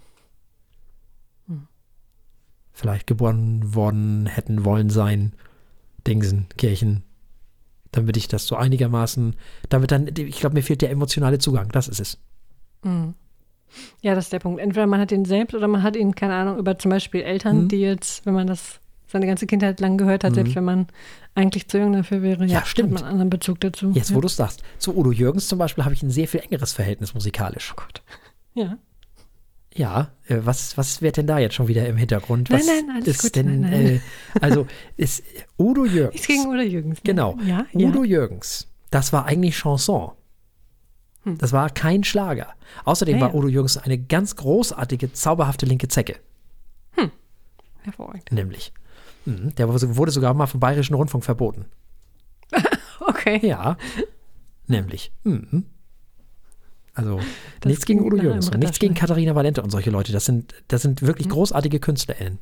[SPEAKER 1] hm. vielleicht geboren worden hätten wollen sein. Dingsen, Kirchen, damit ich das so einigermaßen, damit dann, ich glaube, mir fehlt der emotionale Zugang, das ist es.
[SPEAKER 2] Mhm. Ja, das ist der Punkt. Entweder man hat ihn selbst oder man hat ihn, keine Ahnung, über zum Beispiel Eltern, mhm. die jetzt, wenn man das seine ganze Kindheit lang gehört hat, mhm. selbst wenn man eigentlich zu jung dafür wäre, ja,
[SPEAKER 1] ja stimmt.
[SPEAKER 2] hat man einen anderen Bezug dazu.
[SPEAKER 1] Jetzt,
[SPEAKER 2] ja.
[SPEAKER 1] wo du es sagst. Zu Udo Jürgens zum Beispiel habe ich ein sehr viel engeres Verhältnis musikalisch.
[SPEAKER 2] Oh Gott. Ja.
[SPEAKER 1] Ja, äh, was, was wird denn da jetzt schon wieder im Hintergrund? Was
[SPEAKER 2] nein, nein, alles
[SPEAKER 1] ist
[SPEAKER 2] gut.
[SPEAKER 1] denn,
[SPEAKER 2] nein, nein.
[SPEAKER 1] Äh, also ist Udo Jürgens.
[SPEAKER 2] Nichts gegen Udo Jürgens. Ne?
[SPEAKER 1] Genau.
[SPEAKER 2] Ja,
[SPEAKER 1] Udo
[SPEAKER 2] ja.
[SPEAKER 1] Jürgens, das war eigentlich Chanson.
[SPEAKER 2] Hm.
[SPEAKER 1] Das war kein Schlager. Außerdem
[SPEAKER 2] ja,
[SPEAKER 1] war
[SPEAKER 2] ja.
[SPEAKER 1] Udo Jürgens eine ganz großartige, zauberhafte linke Zecke.
[SPEAKER 2] Hm. Hervorragend.
[SPEAKER 1] Nämlich. Mhm. Der wurde sogar mal vom Bayerischen Rundfunk verboten.
[SPEAKER 2] Okay.
[SPEAKER 1] Ja. Nämlich. Mhm. Also
[SPEAKER 2] Das
[SPEAKER 1] nichts gegen Udo
[SPEAKER 2] nach
[SPEAKER 1] Jürgens
[SPEAKER 2] einem
[SPEAKER 1] und nichts gegen
[SPEAKER 2] Ritterschlag.
[SPEAKER 1] Katharina Valente und solche Leute. Das sind, das sind wirklich
[SPEAKER 2] Mhm.
[SPEAKER 1] großartige KünstlerInnen.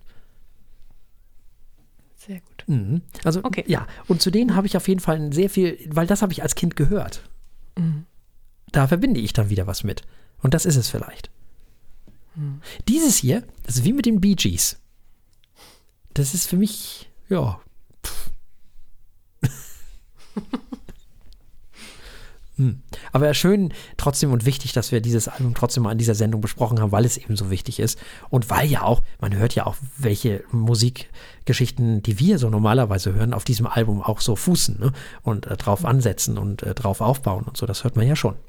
[SPEAKER 2] Sehr gut.
[SPEAKER 1] Mhm. Also,
[SPEAKER 2] Okay.
[SPEAKER 1] ja. Und zu denen habe ich auf jeden Fall sehr viel, weil das habe ich als Kind gehört.
[SPEAKER 2] Mhm.
[SPEAKER 1] Da verbinde ich dann wieder was mit. Und das ist es vielleicht.
[SPEAKER 2] Mhm.
[SPEAKER 1] Dieses hier, das ist wie mit den Bee Gees. Das ist für mich, ja. hm. Aber schön trotzdem und wichtig, dass wir dieses Album trotzdem mal in dieser Sendung besprochen haben, weil es eben so wichtig ist. Und weil ja auch, man hört ja auch, welche Musikgeschichten, die wir so normalerweise hören, auf diesem Album auch so fußen, ne? Und äh, drauf ansetzen und äh, drauf aufbauen und so. Das hört man ja schon.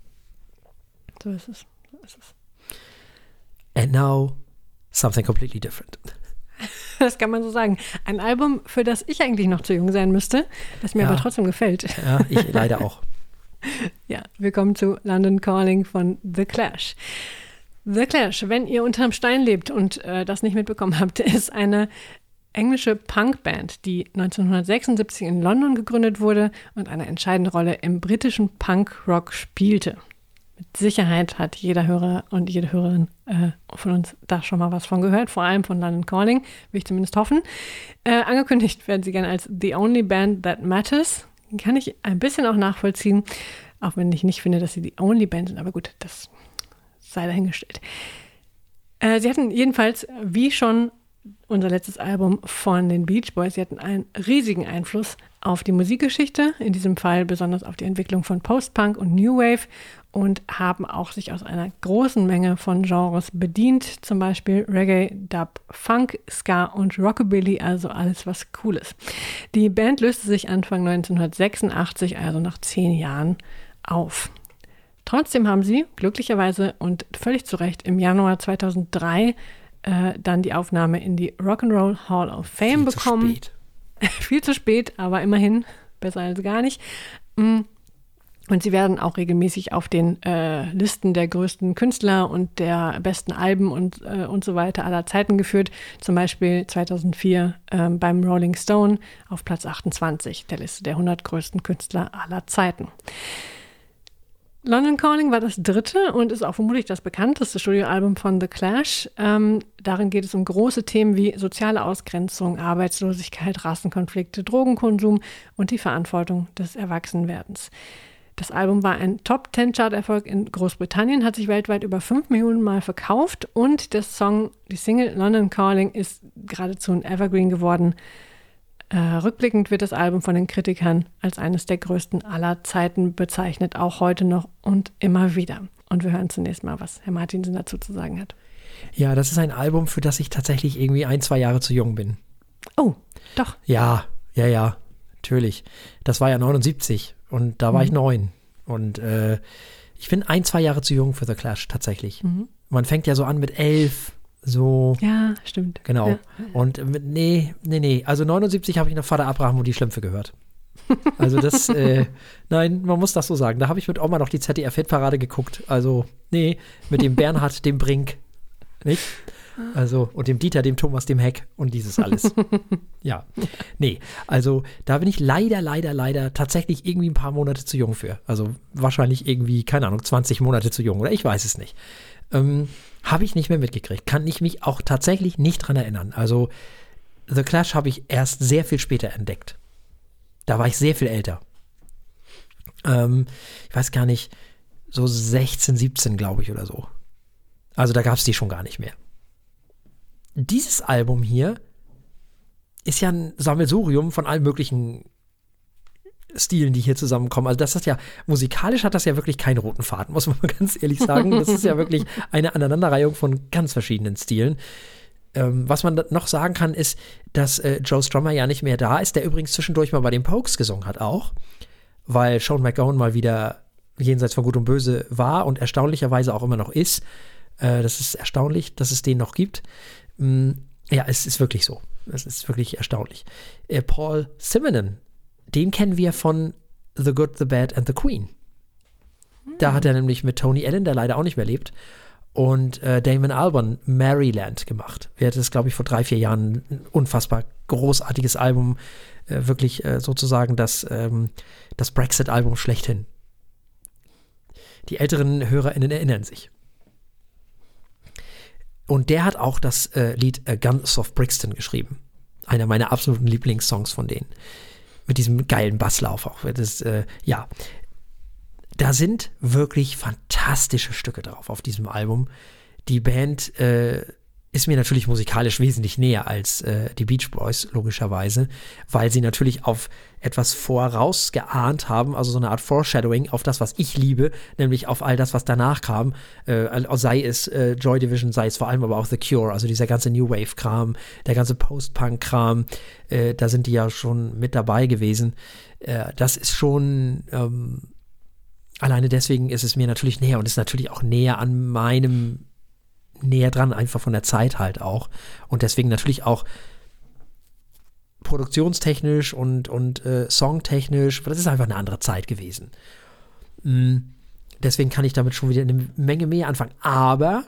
[SPEAKER 2] So ist es. So ist es.
[SPEAKER 1] And now, something completely different.
[SPEAKER 2] Das kann man so sagen. Ein Album, für das ich eigentlich noch zu jung sein müsste, das mir
[SPEAKER 1] Ja.
[SPEAKER 2] aber trotzdem gefällt.
[SPEAKER 1] Ja, ich leider auch.
[SPEAKER 2] Ja, wir kommen zu London Calling von The Clash. The Clash, wenn ihr unterm Stein lebt und äh, das nicht mitbekommen habt, ist eine englische Punkband, die neunzehnhundertsechsundsiebzig in London gegründet wurde und eine entscheidende Rolle im britischen Punkrock spielte. Mit Sicherheit hat jeder Hörer und jede Hörerin äh, von uns da schon mal was von gehört, vor allem von London Calling, will ich zumindest hoffen. Äh, angekündigt werden sie gerne als The Only Band That Matters. Kann ich ein bisschen auch nachvollziehen, auch wenn ich nicht finde, dass sie die Only Band sind, aber gut, das sei dahingestellt. Äh, sie hatten jedenfalls, wie schon unser letztes Album von den Beach Boys, sie hatten einen riesigen Einfluss auf die Musikgeschichte, in diesem Fall besonders auf die Entwicklung von Post-Punk und New Wave und haben auch sich aus einer großen Menge von Genres bedient, zum Beispiel Reggae, Dub, Funk, Ska und Rockabilly, also alles was cool ist. Die Band löste sich Anfang neunzehnhundertsechsundachtzig, also nach zehn Jahren, auf. Trotzdem haben sie glücklicherweise und völlig zu Recht im Januar zweitausenddrei äh, dann die Aufnahme in die Rock'n'Roll Hall of Fame
[SPEAKER 1] Viel
[SPEAKER 2] bekommen.
[SPEAKER 1] Zu spät.
[SPEAKER 2] Viel zu spät, aber immerhin besser als gar nicht. Und sie werden auch regelmäßig auf den äh, Listen der größten Künstler und der besten Alben und, äh, und so weiter aller Zeiten geführt. Zum Beispiel zweitausendvier äh, beim Rolling Stone auf Platz achtundzwanzig der Liste der hundert größten Künstler aller Zeiten. London Calling war das dritte und ist auch vermutlich das bekannteste Studioalbum von The Clash. Ähm, darin geht es um große Themen wie soziale Ausgrenzung, Arbeitslosigkeit, Rassenkonflikte, Drogenkonsum und die Verantwortung des Erwachsenwerdens. Das Album war ein Top-Ten-Chart-Erfolg in Großbritannien, hat sich weltweit über fünf Millionen Mal verkauft und der Song, die Single London Calling, ist geradezu ein Evergreen geworden. Äh, rückblickend wird das Album von den Kritikern als eines der größten aller Zeiten bezeichnet, auch heute noch und immer wieder. Und wir hören zunächst mal, was Herr Martinsen dazu zu sagen hat.
[SPEAKER 1] Ja, das ist ein Album, für das ich tatsächlich irgendwie ein, zwei Jahre zu jung bin.
[SPEAKER 2] Oh, doch.
[SPEAKER 1] Ja, ja, ja, natürlich. Das war ja neunundsiebzig und da war
[SPEAKER 2] mhm.
[SPEAKER 1] ich neun. Und äh, ich bin ein, zwei Jahre zu jung für The Clash tatsächlich.
[SPEAKER 2] Mhm.
[SPEAKER 1] Man fängt ja so an mit elf, so.
[SPEAKER 2] Ja, stimmt.
[SPEAKER 1] Genau.
[SPEAKER 2] Ja.
[SPEAKER 1] Und mit, nee, nee, nee. Also neunundsiebzig habe ich noch Vater Abraham und die Schlümpfe gehört. Also das, äh, nein, man muss das so sagen. Da habe ich mit Oma noch die Z D F-Hitparade geguckt. Also, nee, mit dem Bernhard, dem Brink, nicht? Also, und dem Dieter, dem Thomas, dem Heck und dieses alles. Ja, nee, also da bin ich leider, leider, leider tatsächlich irgendwie ein paar Monate zu jung für. Also wahrscheinlich irgendwie, keine Ahnung, zwanzig Monate zu jung oder ich weiß es nicht. Ähm, habe ich nicht mehr mitgekriegt. Kann ich mich auch tatsächlich nicht dran erinnern. Also The Clash habe ich erst sehr viel später entdeckt. Da war ich sehr viel älter. Ähm, ich weiß gar nicht, so sechzehn, siebzehn, glaube ich, oder so. Also da gab es die schon gar nicht mehr. Dieses Album hier ist ja ein Sammelsurium von allen möglichen Stilen, die hier zusammenkommen. Also das ist ja, musikalisch hat das ja wirklich keinen roten Faden, muss man mal ganz ehrlich sagen. Das ist ja wirklich eine Aneinanderreihung von ganz verschiedenen Stilen. Ähm, was man noch sagen kann, ist, dass äh, Joe Strummer ja nicht mehr da ist, der übrigens zwischendurch mal bei den Pogues gesungen hat auch, weil Sean McGowan mal wieder jenseits von Gut und Böse war und erstaunlicherweise auch immer noch ist. Äh, das ist erstaunlich, dass es den noch gibt. Ja, es ist wirklich so. Es ist wirklich erstaunlich. Äh, Paul Simonon, den kennen wir von The Good, The Bad and The Queen. Hm. Da hat er nämlich mit Tony Allen, der leider auch nicht mehr lebt, und äh, Damon Albarn Maryland gemacht. Wir hatten das, glaube ich, vor drei, vier Jahren ein unfassbar großartiges Album. Äh, wirklich äh, sozusagen das, ähm, das Brexit-Album schlechthin. Die älteren HörerInnen erinnern sich. Und der hat auch das äh, Lied äh, Guns of Brixton geschrieben. Einer meiner absoluten Lieblingssongs von denen. Mit diesem geilen Basslauf auch. Das, äh, ja, da sind wirklich fantastische Stücke drauf auf diesem Album. Die Band äh, ist mir natürlich musikalisch wesentlich näher als äh, die Beach Boys, logischerweise, weil sie natürlich auf etwas vorausgeahnt haben, also so eine Art Foreshadowing auf das, was ich liebe, nämlich auf all das, was danach kam, äh, sei es äh, Joy Division, sei es vor allem aber auch The Cure, also dieser ganze New Wave-Kram, der ganze Post-Punk-Kram, äh, da sind die ja schon mit dabei gewesen. Äh, das ist schon, ähm, alleine deswegen ist es mir natürlich näher und ist natürlich auch näher an meinem näher dran, einfach von der Zeit halt auch. Und deswegen natürlich auch produktionstechnisch und, und äh, songtechnisch, das ist einfach eine andere Zeit gewesen. Mm, deswegen kann ich damit schon wieder eine Menge mehr anfangen. Aber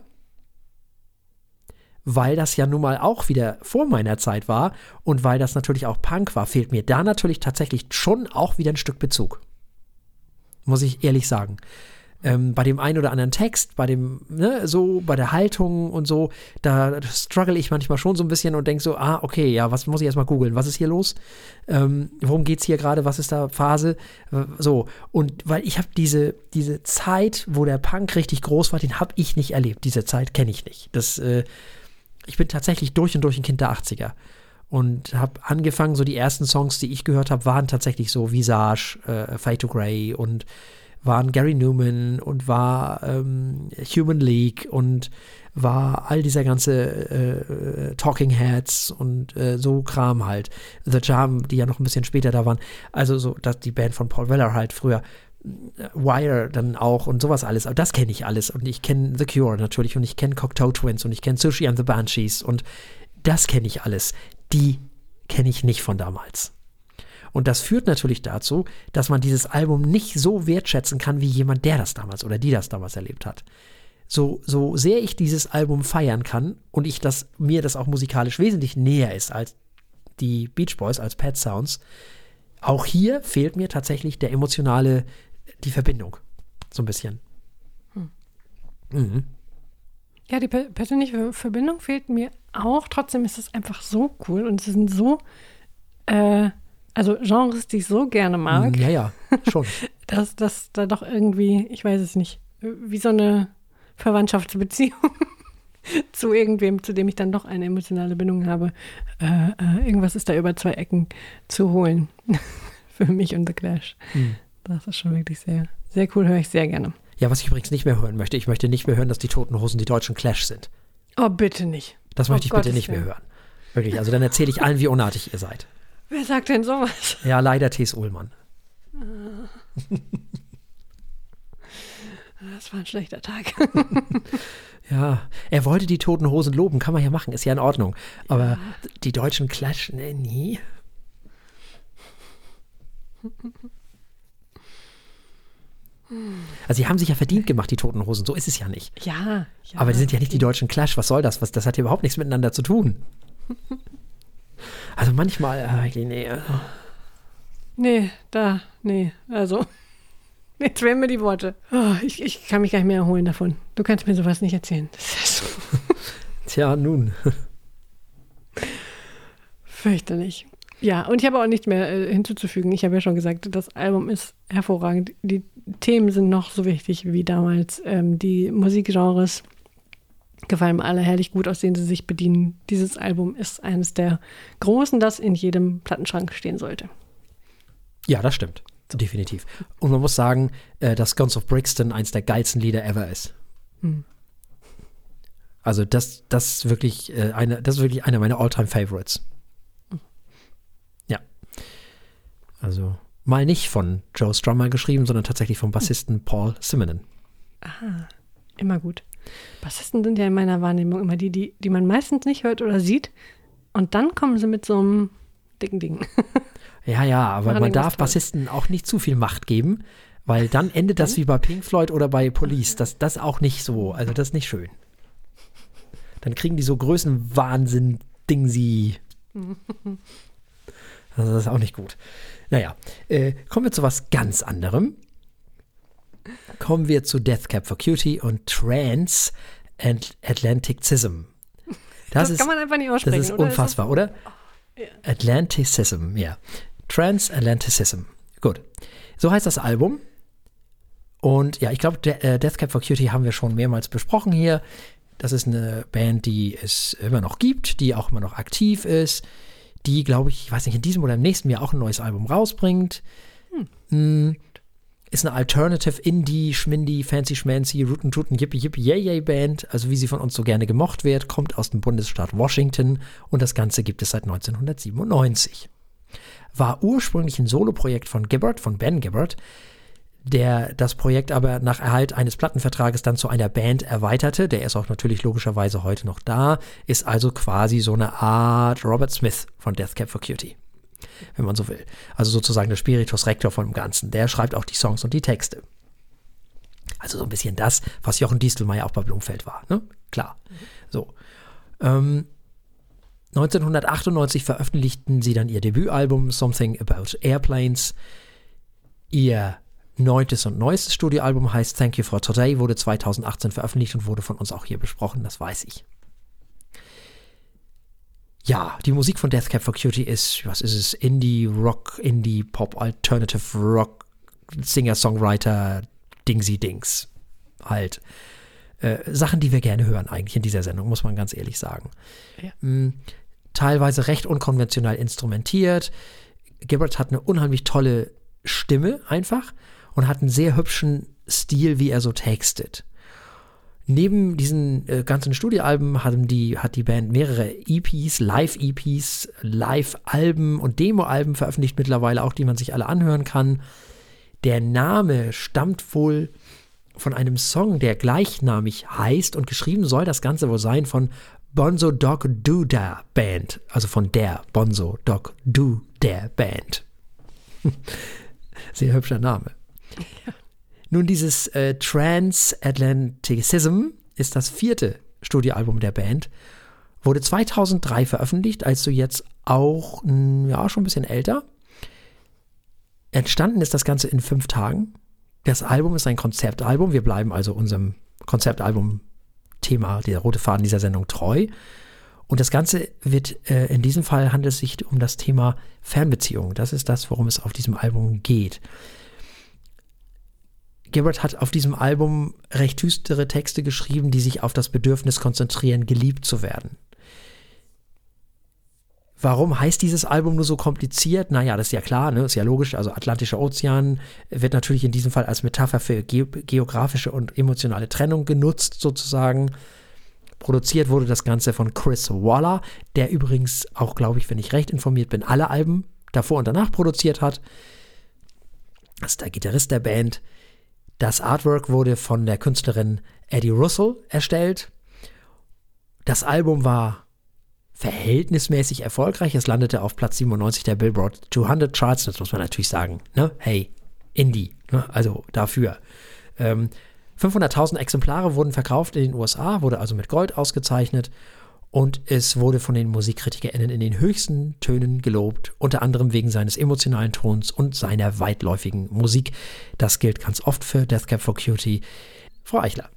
[SPEAKER 1] weil das ja nun mal auch wieder vor meiner Zeit war und weil das natürlich auch Punk war, fehlt mir da natürlich tatsächlich schon auch wieder ein Stück Bezug. Muss ich ehrlich sagen. Ähm, bei dem einen oder anderen Text, bei dem, ne, so, bei der Haltung und so, da struggle ich manchmal schon so ein bisschen und denke so, ah, okay, ja, was muss ich erstmal googeln? Was ist hier los? Ähm, worum geht's hier gerade? Was ist da Phase? So, und weil ich habe diese, diese Zeit, wo der Punk richtig groß war, den habe ich nicht erlebt. Diese Zeit kenne ich nicht. Das, äh, ich bin tatsächlich durch und durch ein Kind der achtziger. Und habe angefangen, so die ersten Songs, die ich gehört habe, waren tatsächlich so Visage, äh, Fade to Grey und waren Gary Newman und war ähm, Human League und war all dieser ganze äh, Talking Heads und äh, so Kram halt. The Jam, die ja noch ein bisschen später da waren. Also so, dass die Band von Paul Weller halt früher. Wire dann auch und sowas alles. Aber das kenne ich alles. Und ich kenne The Cure natürlich und ich kenne Cocteau Twins und ich kenne Sushi and the Banshees und das kenne ich alles. Die kenne ich nicht von damals. Und das führt natürlich dazu, dass man dieses Album nicht so wertschätzen kann, wie jemand, der das damals oder die das damals erlebt hat. So, so sehr ich dieses Album feiern kann und ich das, mir das auch musikalisch wesentlich näher ist als die Beach Boys, als Pet Sounds, auch hier fehlt mir tatsächlich der emotionale, die Verbindung. So ein bisschen. Hm. Mhm.
[SPEAKER 2] Ja, die per- persönliche Verbindung fehlt mir auch. Trotzdem ist es einfach so cool und es sind so äh, also Genres, die ich so gerne mag.
[SPEAKER 1] Ja, ja, schon.
[SPEAKER 2] dass das da doch irgendwie, ich weiß es nicht, wie so eine Verwandtschaftsbeziehung zu irgendwem, zu dem ich dann doch eine emotionale Bindung habe. Äh, äh, irgendwas ist da über zwei Ecken zu holen. Für mich und The Clash. Hm. Das ist schon wirklich sehr, sehr cool, höre ich sehr gerne.
[SPEAKER 1] Ja, was ich übrigens nicht mehr hören möchte, ich möchte nicht mehr hören, dass die Toten Hosen die deutschen Clash sind.
[SPEAKER 2] Oh, bitte nicht.
[SPEAKER 1] Das möchte
[SPEAKER 2] oh,
[SPEAKER 1] ich
[SPEAKER 2] Gottes
[SPEAKER 1] bitte nicht
[SPEAKER 2] Willen.
[SPEAKER 1] mehr hören. Wirklich, also dann erzähle ich allen, wie unartig ihr seid.
[SPEAKER 2] Wer sagt denn sowas?
[SPEAKER 1] Ja, leider T S. Ullmann.
[SPEAKER 2] Das war ein schlechter Tag.
[SPEAKER 1] Ja, er wollte die Toten Hosen loben, kann man ja machen, ist ja in Ordnung. Aber ja. Die deutschen Clash, ne, nie. Also sie haben sich ja verdient gemacht, die Toten Hosen, so ist es ja nicht.
[SPEAKER 2] Ja. ja
[SPEAKER 1] Aber die sind ja nicht die deutschen Clash, was soll das? Was, das hat ja überhaupt nichts miteinander zu tun. Also manchmal, äh, nee. Also.
[SPEAKER 2] Nee, da, nee, also, jetzt wählen mir die Worte. Oh, ich, ich kann mich gar nicht mehr erholen davon. Du kannst mir sowas nicht erzählen. Das ist so.
[SPEAKER 1] Tja, nun.
[SPEAKER 2] Fürchterlich. Ja, und ich habe auch nichts mehr äh, hinzuzufügen. Ich habe ja schon gesagt, das Album ist hervorragend. Die Themen sind noch so wichtig wie damals. Ähm, die Musikgenres gefallen mir alle herrlich gut, aus denen sie sich bedienen. Dieses Album ist eines der großen, das in jedem Plattenschrank stehen sollte.
[SPEAKER 1] Ja, das stimmt. Definitiv. Und man muss sagen, äh, dass Guns of Brixton eins der geilsten Lieder ever ist. Hm. Also das, das, wirklich, äh, eine, das ist wirklich einer meiner All-Time-Favorites. Hm. Ja. Also mal nicht von Joe Strummer geschrieben, sondern tatsächlich vom Bassisten hm. Paul Simonon.
[SPEAKER 2] Aha, immer gut. Bassisten sind ja in meiner Wahrnehmung immer die, die, die man meistens nicht hört oder sieht. Und dann kommen sie mit so einem dicken Ding.
[SPEAKER 1] Ja, ja, aber man darf Bassisten auch nicht zu viel Macht geben, weil dann endet das wie bei Pink Floyd oder bei Police. Das, das auch nicht so, also das ist nicht schön. Dann kriegen die so Größenwahnsinn-Ding sie. Also das ist auch nicht gut. Naja, äh, kommen wir zu was ganz anderem. Kommen wir zu Death Cab for Cutie und Transatlanticism. Das, das ist, kann man einfach nicht aussprechen. Das ist oder? Unfassbar, oder? Oh, ja. Atlanticism, ja. Transatlanticism. Gut. So heißt das Album. Und ja, ich glaube, De- äh, Death Cab for Cutie haben wir schon mehrmals besprochen hier. Das ist eine Band, die es immer noch gibt, die auch immer noch aktiv ist, die, glaube ich, ich weiß nicht, in diesem oder im nächsten Jahr auch ein neues Album rausbringt. Hm. Ist eine Alternative Indie, Schmindy, Fancy Schmancy, Rootin' Tootin' Yippie Yippie Yay Yay Band, also wie sie von uns so gerne gemocht wird, kommt aus dem Bundesstaat Washington und das Ganze gibt es seit neunzehnhundertsiebenundneunzig. War ursprünglich ein Soloprojekt von Gibbard, von Ben Gibbard, der das Projekt aber nach Erhalt eines Plattenvertrages dann zu einer Band erweiterte. Der ist auch natürlich logischerweise heute noch da, ist also quasi so eine Art Robert Smith von Death Cab for Cutie, wenn man so will. Also sozusagen der Spiritus Rector von dem Ganzen. Der schreibt auch die Songs und die Texte. Also so ein bisschen das, was Jochen Distelmeier auch bei Blumfeld war, ne? Klar. Mhm. So. Ähm, neunzehnhundertachtundneunzig veröffentlichten sie dann ihr Debütalbum Something About Airplanes. Ihr neuntes und neuestes Studioalbum heißt Thank You for Today, wurde zweitausendachtzehn veröffentlicht und wurde von uns auch hier besprochen, das weiß ich. Ja, die Musik von Death Cab for Cutie ist, was ist es, Indie, Rock, Indie, Pop, Alternative Rock, Singer-Songwriter, Dingsy-Dings. Halt. Äh, Sachen, die wir gerne hören eigentlich in dieser Sendung, muss man ganz ehrlich sagen. Ja. Mhm. Teilweise recht unkonventionell instrumentiert. Gibbard hat eine unheimlich tolle Stimme einfach und hat einen sehr hübschen Stil, wie er so textet. Neben diesen äh, ganzen Studioalben haben die, hat die Band mehrere E Ps, Live-E Ps, Live-Alben und Demo-Alben veröffentlicht mittlerweile auch, die man sich alle anhören kann. Der Name stammt wohl von einem Song, der gleichnamig heißt und geschrieben soll das Ganze wohl sein von Bonzo Dog Do Da Band, also von der Bonzo Dog Do Der Band. Sehr hübscher Name. Ja. Nun, dieses äh, Transatlanticism ist das vierte Studioalbum der Band, wurde zweitausenddrei veröffentlicht, also jetzt auch ja schon ein bisschen älter. Entstanden ist das Ganze in fünf Tagen. Das Album ist ein Konzeptalbum. Wir bleiben also unserem Konzeptalbum-Thema, der rote Faden dieser Sendung, treu. Und das Ganze wird, äh, in diesem Fall handelt es sich um das Thema Fernbeziehung. Das ist das, worum es auf diesem Album geht. Gilbert hat auf diesem Album recht düstere Texte geschrieben, die sich auf das Bedürfnis konzentrieren, geliebt zu werden. Warum heißt dieses Album nur so kompliziert? Naja, das ist ja klar, ne? Ist ja logisch. Also Atlantischer Ozean wird natürlich in diesem Fall als Metapher für ge- geografische und emotionale Trennung genutzt, sozusagen. Produziert wurde das Ganze von Chris Waller, der übrigens auch, glaube ich, wenn ich recht informiert bin, alle Alben davor und danach produziert hat. Das ist der Gitarrist der Band. Das Artwork wurde von der Künstlerin Eddie Russell erstellt. Das Album war verhältnismäßig erfolgreich. Es landete auf Platz siebenundneunzig der Billboard zweihundert Charts. Das muss man natürlich sagen. Ne? Hey, Indie. Ne? Also dafür. Ähm, fünfhunderttausend Exemplare wurden verkauft in den U S A, wurde also mit Gold ausgezeichnet. Und es wurde von den MusikritikerInnen in den höchsten Tönen gelobt, unter anderem wegen seines emotionalen Tons und seiner weitläufigen Musik. Das gilt ganz oft für Death Cab for Cutie. Frau Eichler.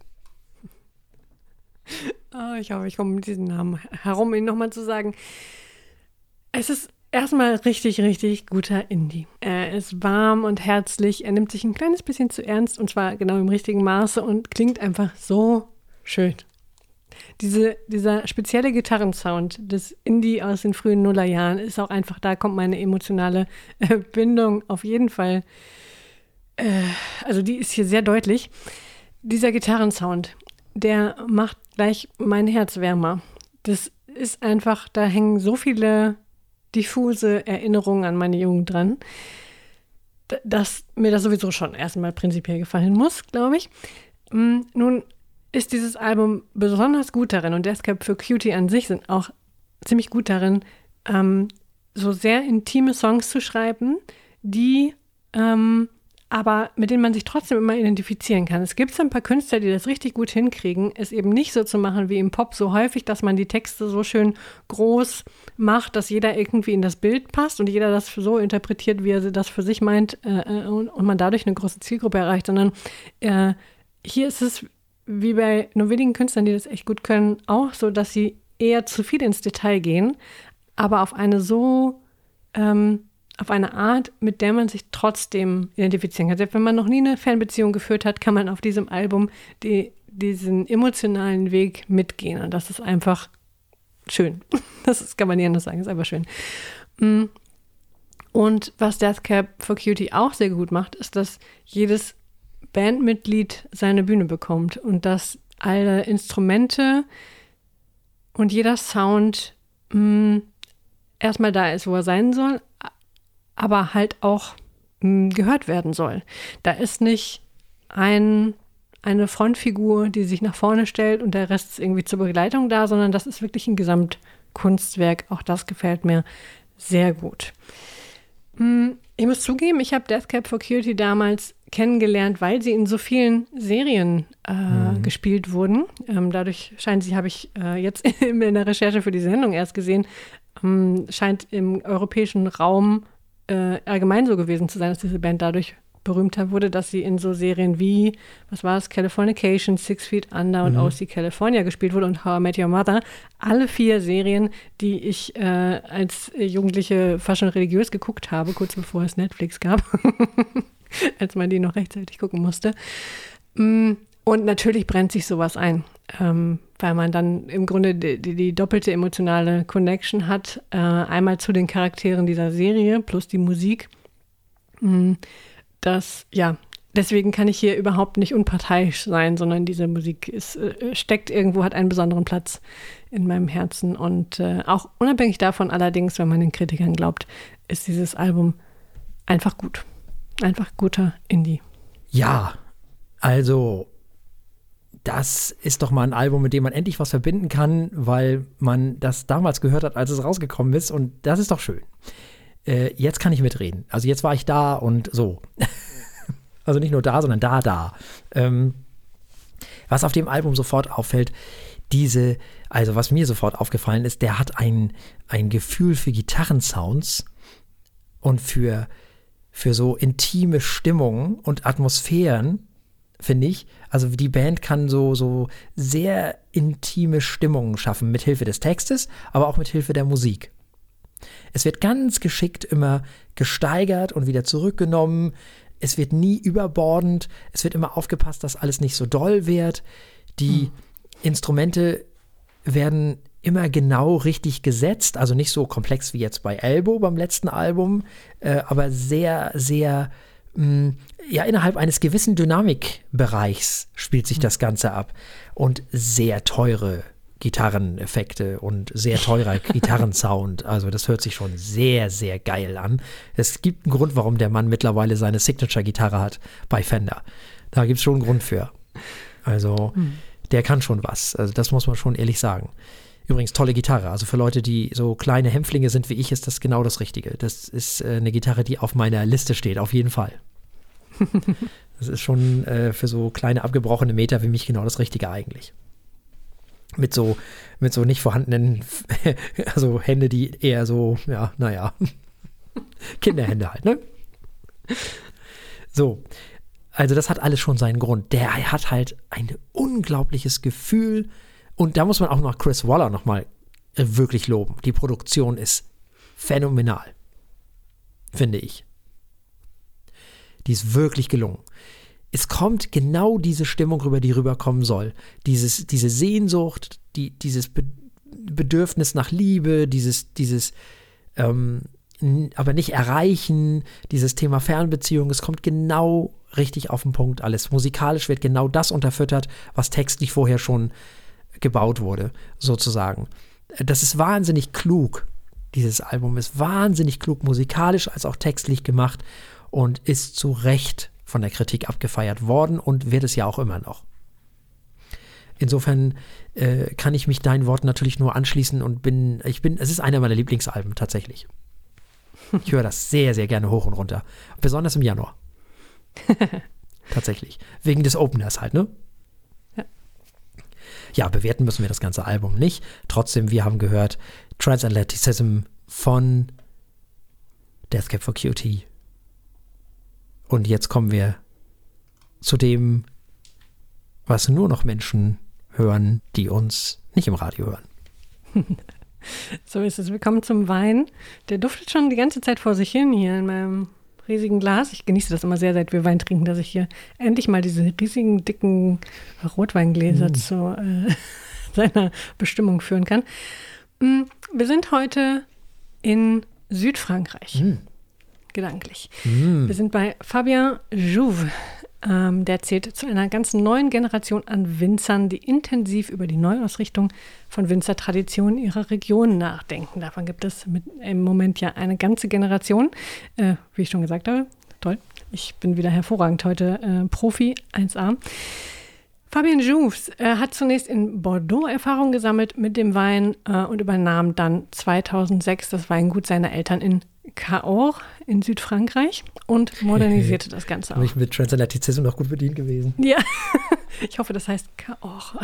[SPEAKER 2] Oh, ich hoffe, ich komme mit diesem Namen herum, ihn nochmal zu sagen. Es ist erstmal richtig, richtig guter Indie. Er ist warm und herzlich, er nimmt sich ein kleines bisschen zu ernst und zwar genau im richtigen Maße und klingt einfach so schön. Diese, dieser spezielle Gitarrensound des Indie aus den frühen Nullerjahren ist auch einfach, da kommt meine emotionale äh, Bindung auf jeden Fall, äh, also die ist hier sehr deutlich. Dieser Gitarrensound, der macht gleich mein Herz wärmer. Das ist einfach, da hängen so viele diffuse Erinnerungen an meine Jugend dran, dass mir das sowieso schon erstmal prinzipiell gefallen muss, glaube ich. Nun ist dieses Album besonders gut darin und Death Cab for Cutie an sich sind auch ziemlich gut darin, ähm, so sehr intime Songs zu schreiben, die ähm, aber mit denen man sich trotzdem immer identifizieren kann. Es gibt so ein paar Künstler, die das richtig gut hinkriegen, es eben nicht so zu machen wie im Pop so häufig, dass man die Texte so schön groß macht, dass jeder irgendwie in das Bild passt und jeder das so interpretiert, wie er das für sich meint äh, und, und man dadurch eine große Zielgruppe erreicht, sondern äh, hier ist es wie bei nur wenigen Künstlern, die das echt gut können, auch so, dass sie eher zu viel ins Detail gehen, aber auf eine so, ähm, auf eine Art, mit der man sich trotzdem identifizieren kann. Selbst wenn man noch nie eine Fernbeziehung geführt hat, kann man auf diesem Album die, diesen emotionalen Weg mitgehen. Und das ist einfach schön. Das ist, kann man nicht anders sagen, ist einfach schön. Und was Death Cab for Cutie auch sehr gut macht, ist, dass jedes Bandmitglied seine Bühne bekommt und dass alle Instrumente und jeder Sound mh, erstmal da ist, wo er sein soll, aber halt auch mh, gehört werden soll. Da ist nicht ein, eine Frontfigur, die sich nach vorne stellt und der Rest ist irgendwie zur Begleitung da, sondern das ist wirklich ein Gesamtkunstwerk. Auch das gefällt mir sehr gut. Mh, ich muss zugeben, ich habe Death Cab for Cutie damals kennengelernt, weil sie in so vielen Serien äh, mhm. gespielt wurden. Ähm, dadurch scheint sie, habe ich äh, jetzt in der Recherche für die Sendung erst gesehen, ähm, scheint im europäischen Raum äh, allgemein so gewesen zu sein, dass diese Band dadurch berühmter wurde, dass sie in so Serien wie, was war es, Californication, Six Feet Under und mhm. O C California gespielt wurde und How I Met Your Mother. Alle vier Serien, die ich äh, als Jugendliche fast schon religiös geguckt habe, kurz bevor es Netflix gab. Als man die noch rechtzeitig gucken musste. Und natürlich brennt sich sowas ein, ähm, weil man dann im Grunde die, die, die doppelte emotionale Connection hat. Äh, einmal zu den Charakteren dieser Serie plus die Musik. Das, ja, deswegen kann ich hier überhaupt nicht unparteiisch sein, sondern diese Musik ist, äh, steckt irgendwo, hat einen besonderen Platz in meinem Herzen. Und äh, auch unabhängig davon allerdings, wenn man den Kritikern glaubt, ist dieses Album einfach gut. Einfach guter Indie.
[SPEAKER 1] Ja, also das ist doch mal ein Album, mit dem man endlich was verbinden kann, weil man das damals gehört hat, als es rausgekommen ist. Und das ist doch schön. Äh, jetzt kann ich mitreden. Also jetzt war ich da und so. Also nicht nur da, sondern da, da. Ähm, was auf dem Album sofort auffällt, diese, also was mir sofort aufgefallen ist, der hat ein, ein Gefühl für Gitarrensounds und für für so intime Stimmungen und Atmosphären, finde ich. Also die Band kann so, so sehr intime Stimmungen schaffen, mit Hilfe des Textes, aber auch mit Hilfe der Musik. Es wird ganz geschickt immer gesteigert und wieder zurückgenommen. es wird nie überbordend, es wird immer aufgepasst, dass alles nicht so doll wird. Die hm. Instrumente werden immer genau richtig gesetzt, also nicht so komplex wie jetzt bei Elbow beim letzten Album, äh, aber sehr, sehr, mh, ja, innerhalb eines gewissen Dynamikbereichs spielt sich das Ganze ab. Und sehr teure Gitarreneffekte und sehr teurer Gitarrensound. Also das hört sich schon sehr, sehr geil an. Es gibt einen Grund, warum der Mann mittlerweile seine Signature-Gitarre hat bei Fender. Da gibt es schon einen Grund für. Also hm. der kann schon was. Also das muss man schon ehrlich sagen. Übrigens, tolle Gitarre. Also für Leute, die so kleine Hämpflinge sind wie ich, ist das genau das Richtige. Das ist äh, eine Gitarre, die auf meiner Liste steht, auf jeden Fall. Das ist schon äh, für so kleine abgebrochene Meter wie mich genau das Richtige eigentlich. Mit so, mit so nicht vorhandenen, also Hände, die eher so, ja, naja, Kinderhände halt, ne? So, also das hat alles schon seinen Grund. Der hat halt ein unglaubliches Gefühl. Und da muss man auch noch Chris Waller nochmal wirklich loben. Die Produktion ist phänomenal, finde ich. Die ist wirklich gelungen. Es kommt genau diese Stimmung rüber, die rüberkommen soll. Dieses, diese Sehnsucht, die, dieses Be- Bedürfnis nach Liebe, dieses, dieses ähm, n- aber nicht erreichen, dieses Thema Fernbeziehung, es kommt genau richtig auf den Punkt alles. Musikalisch wird genau das unterfüttert, was textlich vorher schon gebaut wurde, sozusagen. Das ist wahnsinnig klug, dieses Album ist wahnsinnig klug, musikalisch als auch textlich gemacht und ist zu Recht von der Kritik abgefeiert worden und wird es ja auch immer noch. Insofern äh, kann ich mich deinen Worten natürlich nur anschließen und bin, ich bin, es ist einer meiner Lieblingsalben tatsächlich. Ich höre das sehr, sehr gerne hoch und runter. Besonders im Januar. Tatsächlich. Wegen des Openers halt, ne?
[SPEAKER 2] Ja.
[SPEAKER 1] Ja, bewerten müssen wir das ganze Album nicht. Trotzdem, wir haben gehört Transatlanticism von Death Cab for Cutie. Und jetzt kommen wir zu dem, was nur noch Menschen hören, die uns nicht im Radio hören.
[SPEAKER 2] So ist es. Willkommen zum Wein. Der duftet schon die ganze Zeit vor sich hin hier in meinem riesigen Glas. Ich genieße das immer sehr, seit wir Wein trinken, dass ich hier endlich mal diese riesigen, dicken Rotweingläser mm. zu äh, seiner Bestimmung führen kann. Wir sind heute in Südfrankreich. Mm. Gedanklich. Mm. Wir sind bei Fabien Jouve. Ähm, der zählt zu einer ganz neuen Generation an Winzern, die intensiv über die Neuausrichtung von Winzertraditionen ihrer Region nachdenken. Davon gibt es mit, im Moment ja eine ganze Generation. Äh, wie ich schon gesagt habe, toll. Ich bin wieder hervorragend heute äh, Profi eins A. Fabien Jouve äh, hat zunächst in Bordeaux Erfahrung gesammelt mit dem Wein äh, und übernahm dann zweitausendsechs das Weingut seiner Eltern in Cahors in Südfrankreich und modernisierte das Ganze auch.
[SPEAKER 1] Bin ich mit Transatlanticism noch gut bedient gewesen.
[SPEAKER 2] Ja, ich hoffe, das heißt Cahors.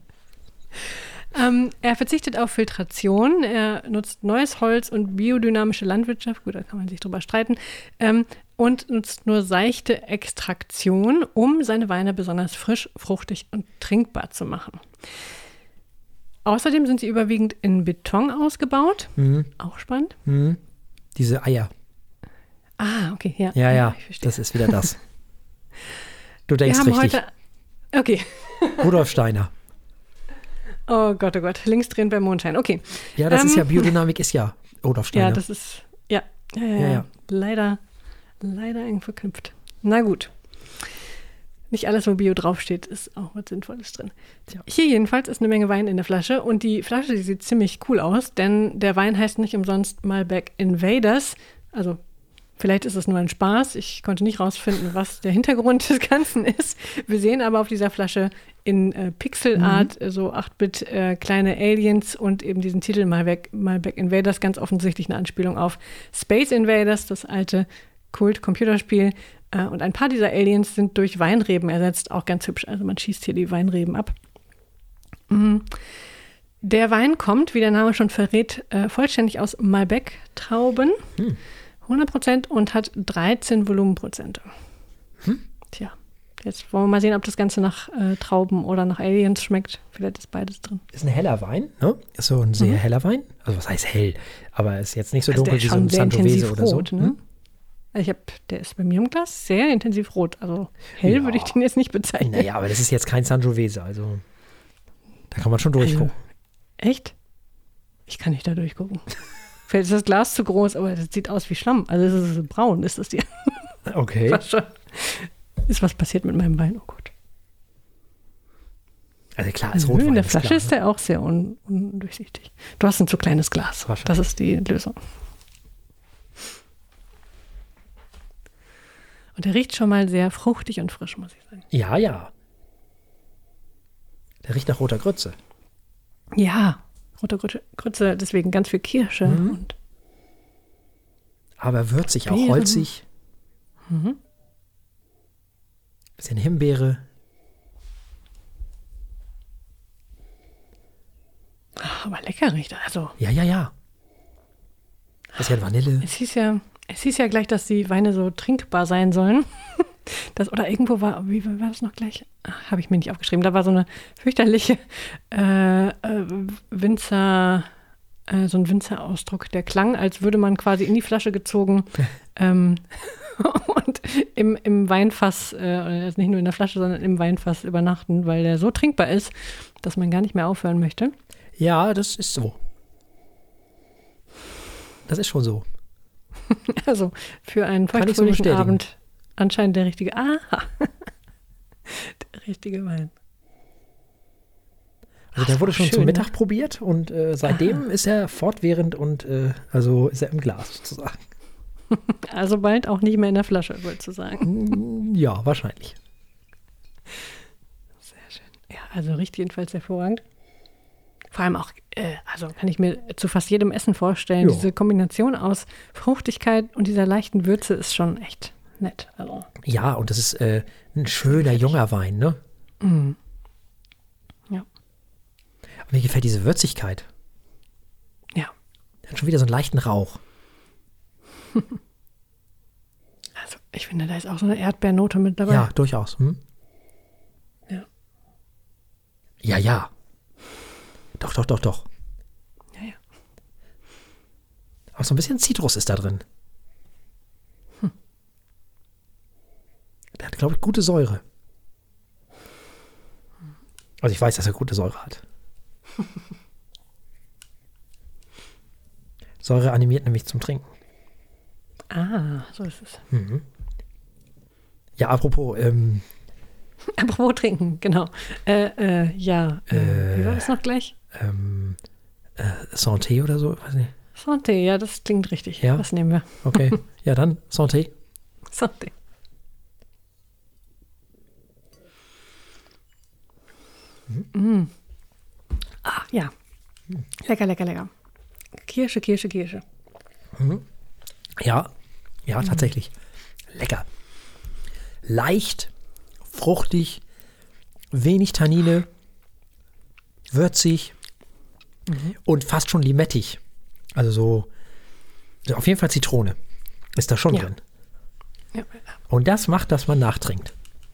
[SPEAKER 2] ähm, er verzichtet auf Filtration, er nutzt neues Holz und biodynamische Landwirtschaft, gut, da kann man sich drüber streiten, ähm, und nutzt nur seichte Extraktion, um seine Weine besonders frisch, fruchtig und trinkbar zu machen. Außerdem sind sie überwiegend in Beton ausgebaut. Mhm. Auch spannend.
[SPEAKER 1] Mhm. Diese Eier.
[SPEAKER 2] Ah, okay, ja.
[SPEAKER 1] Ja, ja, das ist wieder das. Du denkst
[SPEAKER 2] Wir haben
[SPEAKER 1] richtig.
[SPEAKER 2] Heute, okay.
[SPEAKER 1] Rudolf Steiner.
[SPEAKER 2] Oh Gott, oh Gott, links drehen beim Mondschein, okay.
[SPEAKER 1] Ja, das
[SPEAKER 2] ähm,
[SPEAKER 1] ist ja, Biodynamik ist ja Rudolf Steiner.
[SPEAKER 2] Ja, das ist, ja, ja, ja, ja. ja. leider, leider eng verknüpft. Na gut. Nicht alles, wo Bio draufsteht, ist auch was Sinnvolles drin. Ja. Hier jedenfalls ist eine Menge Wein in der Flasche und die Flasche, die sieht ziemlich cool aus, denn der Wein heißt nicht umsonst Malbec Invaders. Also vielleicht ist es nur ein Spaß. Ich konnte nicht rausfinden, was der Hintergrund des Ganzen ist. Wir sehen aber auf dieser Flasche in äh, Pixelart mhm. so acht Bit äh, kleine Aliens und eben diesen Titel Malbec, Malbec Invaders, ganz offensichtlich eine Anspielung auf Space Invaders, das alte Kult-Computerspiel. Und ein paar dieser Aliens sind durch Weinreben ersetzt, auch ganz hübsch. Also man schießt hier die Weinreben ab. Der Wein kommt, wie der Name schon verrät, vollständig aus Malbec-Trauben. Hm. hundert Prozent und hat dreizehn Volumenprozente. Hm. Tja, jetzt wollen wir mal sehen, ob das Ganze nach äh, Trauben oder nach Aliens schmeckt. Vielleicht ist beides drin.
[SPEAKER 1] Ist ein heller Wein, ne? Ist so ein sehr mhm. heller Wein. Also was heißt hell? Aber ist jetzt nicht so also dunkel wie so ein Sangiovese oder so.
[SPEAKER 2] Rot, ne? Also ich habe, der ist bei mir im Glas sehr intensiv rot. Also hell
[SPEAKER 1] Ja.
[SPEAKER 2] würde ich den jetzt nicht bezeichnen.
[SPEAKER 1] Naja, aber das ist jetzt kein Sangiovese, also da kann man schon durchgucken.
[SPEAKER 2] Also, echt? Ich kann nicht da durchgucken. Vielleicht ist das Glas zu groß, aber das sieht aus wie Schlamm. Also es ist so braun, ist das die.
[SPEAKER 1] Okay.
[SPEAKER 2] Fast schon. Ist was passiert mit meinem Wein? Oh Gott.
[SPEAKER 1] Also klar, ist
[SPEAKER 2] Nö,
[SPEAKER 1] Rotwein.
[SPEAKER 2] in der
[SPEAKER 1] ist
[SPEAKER 2] Flasche
[SPEAKER 1] klar,
[SPEAKER 2] ist der auch sehr un undurchsichtig. Du hast ein zu kleines Glas.
[SPEAKER 1] Wahrscheinlich.
[SPEAKER 2] Das ist die Lösung. Und der riecht schon mal sehr fruchtig und frisch, muss ich sagen.
[SPEAKER 1] Ja, ja. Der riecht nach roter Grütze.
[SPEAKER 2] Ja, rote Grütze, Grütze deswegen ganz viel Kirsche
[SPEAKER 1] Mhm.
[SPEAKER 2] und
[SPEAKER 1] Aber würzig, auch
[SPEAKER 2] Beeren.
[SPEAKER 1] holzig.
[SPEAKER 2] Mhm.
[SPEAKER 1] Bisschen Himbeere.
[SPEAKER 2] Ach, aber lecker riecht er. Also
[SPEAKER 1] Ja, ja, ja. Bisschen Vanille.
[SPEAKER 2] es hieß ja, es hieß ja gleich, dass die Weine so trinkbar sein sollen. Das, oder irgendwo war, wie war das noch gleich? Habe ich mir nicht aufgeschrieben. Da war so eine fürchterliche äh, äh, Winzer, äh, so ein Winzerausdruck, der klang, als würde man quasi in die Flasche gezogen ähm, und im, im Weinfass, äh, also nicht nur in der Flasche, sondern im Weinfass übernachten, weil der so trinkbar ist, dass man gar nicht mehr aufhören möchte.
[SPEAKER 1] Ja, das ist so. Das ist schon so.
[SPEAKER 2] Also für einen
[SPEAKER 1] Kann ich so
[SPEAKER 2] feuchtfröhlichen
[SPEAKER 1] bestätigen.
[SPEAKER 2] Abend anscheinend der richtige, aha, der richtige Wein.
[SPEAKER 1] Also
[SPEAKER 2] Ach,
[SPEAKER 1] der
[SPEAKER 2] ist
[SPEAKER 1] wurde
[SPEAKER 2] auch
[SPEAKER 1] schon
[SPEAKER 2] schön,
[SPEAKER 1] zum
[SPEAKER 2] ne?
[SPEAKER 1] Mittag probiert und äh, seitdem ist er fortwährend und äh, also ist er im Glas sozusagen.
[SPEAKER 2] Also bald auch nicht mehr in der Flasche, wolltest du sagen.
[SPEAKER 1] Mm, Ja, wahrscheinlich.
[SPEAKER 2] Sehr schön. Ja, also riecht jedenfalls hervorragend. Vor allem auch, äh, also kann ich mir zu fast jedem Essen vorstellen,
[SPEAKER 1] Ja.
[SPEAKER 2] diese Kombination aus Fruchtigkeit und dieser leichten Würze ist schon echt nett. Also,
[SPEAKER 1] Ja, und das ist äh, ein schöner junger Wein, ne?
[SPEAKER 2] mm. Ja.
[SPEAKER 1] Und mir gefällt diese Würzigkeit.
[SPEAKER 2] Ja.
[SPEAKER 1] Der hat schon wieder so einen leichten Rauch.
[SPEAKER 2] Also ich finde, da ist auch so eine Erdbeernote mit dabei.
[SPEAKER 1] Ja, durchaus. Hm?
[SPEAKER 2] Ja.
[SPEAKER 1] Ja, ja. Doch, doch, doch, doch.
[SPEAKER 2] Ja, ja.
[SPEAKER 1] Aber so ein bisschen Zitrus ist da drin.
[SPEAKER 2] Hm.
[SPEAKER 1] Der hat, glaube ich, gute Säure. Also ich weiß, dass er gute Säure hat. Säure animiert nämlich zum Trinken.
[SPEAKER 2] Ah, so ist es.
[SPEAKER 1] Mhm. Ja, apropos, ähm,
[SPEAKER 2] Apropos trinken, genau. Äh, äh, ja, äh,
[SPEAKER 1] Äh.
[SPEAKER 2] wie war das noch gleich?
[SPEAKER 1] ähm, äh, Santé oder so, weiß nicht.
[SPEAKER 2] Santé, ja, das klingt richtig.
[SPEAKER 1] Ja?
[SPEAKER 2] Das nehmen wir.
[SPEAKER 1] Okay, ja dann, Santé.
[SPEAKER 2] Santé. Mm. Ah, ja. Lecker, lecker, lecker. Kirsche, Kirsche, Kirsche.
[SPEAKER 1] Ja, ja, tatsächlich. Lecker. Leicht, fruchtig, wenig Tannine, würzig und fast schon limettig. Also so, so auf jeden Fall Zitrone ist da schon
[SPEAKER 2] Ja.
[SPEAKER 1] drin.
[SPEAKER 2] Ja.
[SPEAKER 1] Und das macht, dass man nachtrinkt.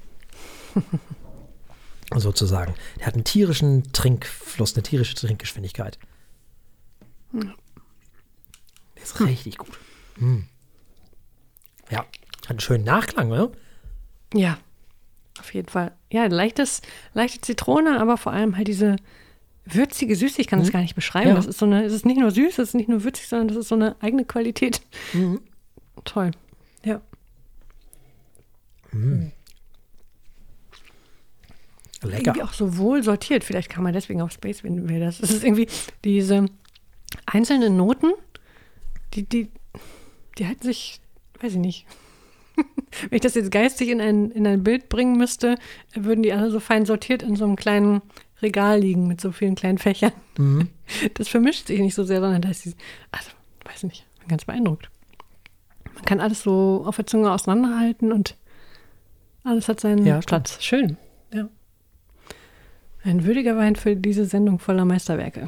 [SPEAKER 1] Sozusagen. Der hat einen tierischen Trinkfluss, eine tierische Trinkgeschwindigkeit. Der ist richtig gut. Mm. Ja, hat einen schönen Nachklang, oder?
[SPEAKER 2] Ja, auf jeden Fall. Ja, leichtes, leichte Zitrone, aber vor allem halt diese würzige Süße. Ich kann das gar nicht beschreiben.
[SPEAKER 1] Ja.
[SPEAKER 2] Das ist so eine, es ist nicht nur süß, es ist nicht nur würzig, sondern das ist so eine eigene Qualität.
[SPEAKER 1] Mhm.
[SPEAKER 2] Toll. Ja.
[SPEAKER 1] Lecker.
[SPEAKER 2] Irgendwie auch so wohl sortiert. Vielleicht kann man deswegen auf Space Invaders. Es ist irgendwie diese einzelnen Noten, die, die, die halten sich, weiß ich nicht. Wenn ich das jetzt geistig in ein, in ein Bild bringen müsste, würden die alle so fein sortiert in so einem kleinen Regal liegen mit so vielen kleinen Fächern.
[SPEAKER 1] Mhm.
[SPEAKER 2] Das vermischt sich nicht so sehr, sondern da ist die, also, weiß nicht, bin ganz beeindruckt. Man kann alles so auf der Zunge auseinanderhalten und alles hat seinen
[SPEAKER 1] Ja, stimmt.
[SPEAKER 2] Platz. Schön, ja. Ein würdiger Wein für diese Sendung voller Meisterwerke.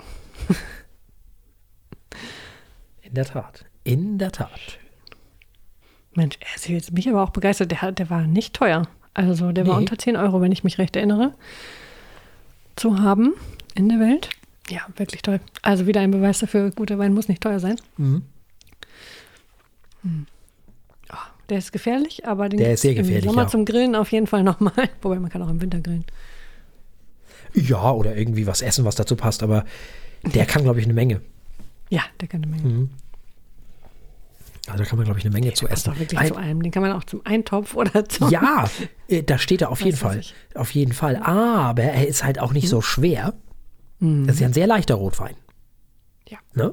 [SPEAKER 1] In der Tat. In der Tat.
[SPEAKER 2] Mensch, er ist jetzt mich aber auch begeistert. Der, hat- der war nicht teuer. Also der war
[SPEAKER 1] Nee.
[SPEAKER 2] unter zehn Euro, wenn ich mich recht erinnere, zu haben in der Welt. Ja, wirklich toll. Also wieder ein Beweis dafür, guter Wein muss nicht teuer sein.
[SPEAKER 1] Mhm.
[SPEAKER 2] der ist gefährlich, aber den
[SPEAKER 1] Der ist sehr
[SPEAKER 2] gibt's
[SPEAKER 1] gefährlich,
[SPEAKER 2] im Sommer
[SPEAKER 1] ja.
[SPEAKER 2] zum Grillen auf jeden Fall nochmal. Wobei man kann auch im Winter grillen.
[SPEAKER 1] Ja, oder irgendwie was essen, was dazu passt, aber der kann, glaube ich, eine Menge.
[SPEAKER 2] Ja, der kann eine Menge.
[SPEAKER 1] Mhm. Also da kann man, glaube ich, eine Menge
[SPEAKER 2] Der
[SPEAKER 1] zu
[SPEAKER 2] passt
[SPEAKER 1] essen.
[SPEAKER 2] auch wirklich
[SPEAKER 1] Ein,
[SPEAKER 2] zu allem. Den kann man auch zum Eintopf oder zum...
[SPEAKER 1] ja, äh, da steht er auf jeden
[SPEAKER 2] Was weiß
[SPEAKER 1] Fall.
[SPEAKER 2] ich.
[SPEAKER 1] Auf jeden Fall. Aber er ist halt auch nicht so schwer.
[SPEAKER 2] Mhm.
[SPEAKER 1] Das ist ja ein sehr leichter Rotwein.
[SPEAKER 2] Ja.
[SPEAKER 1] Ne?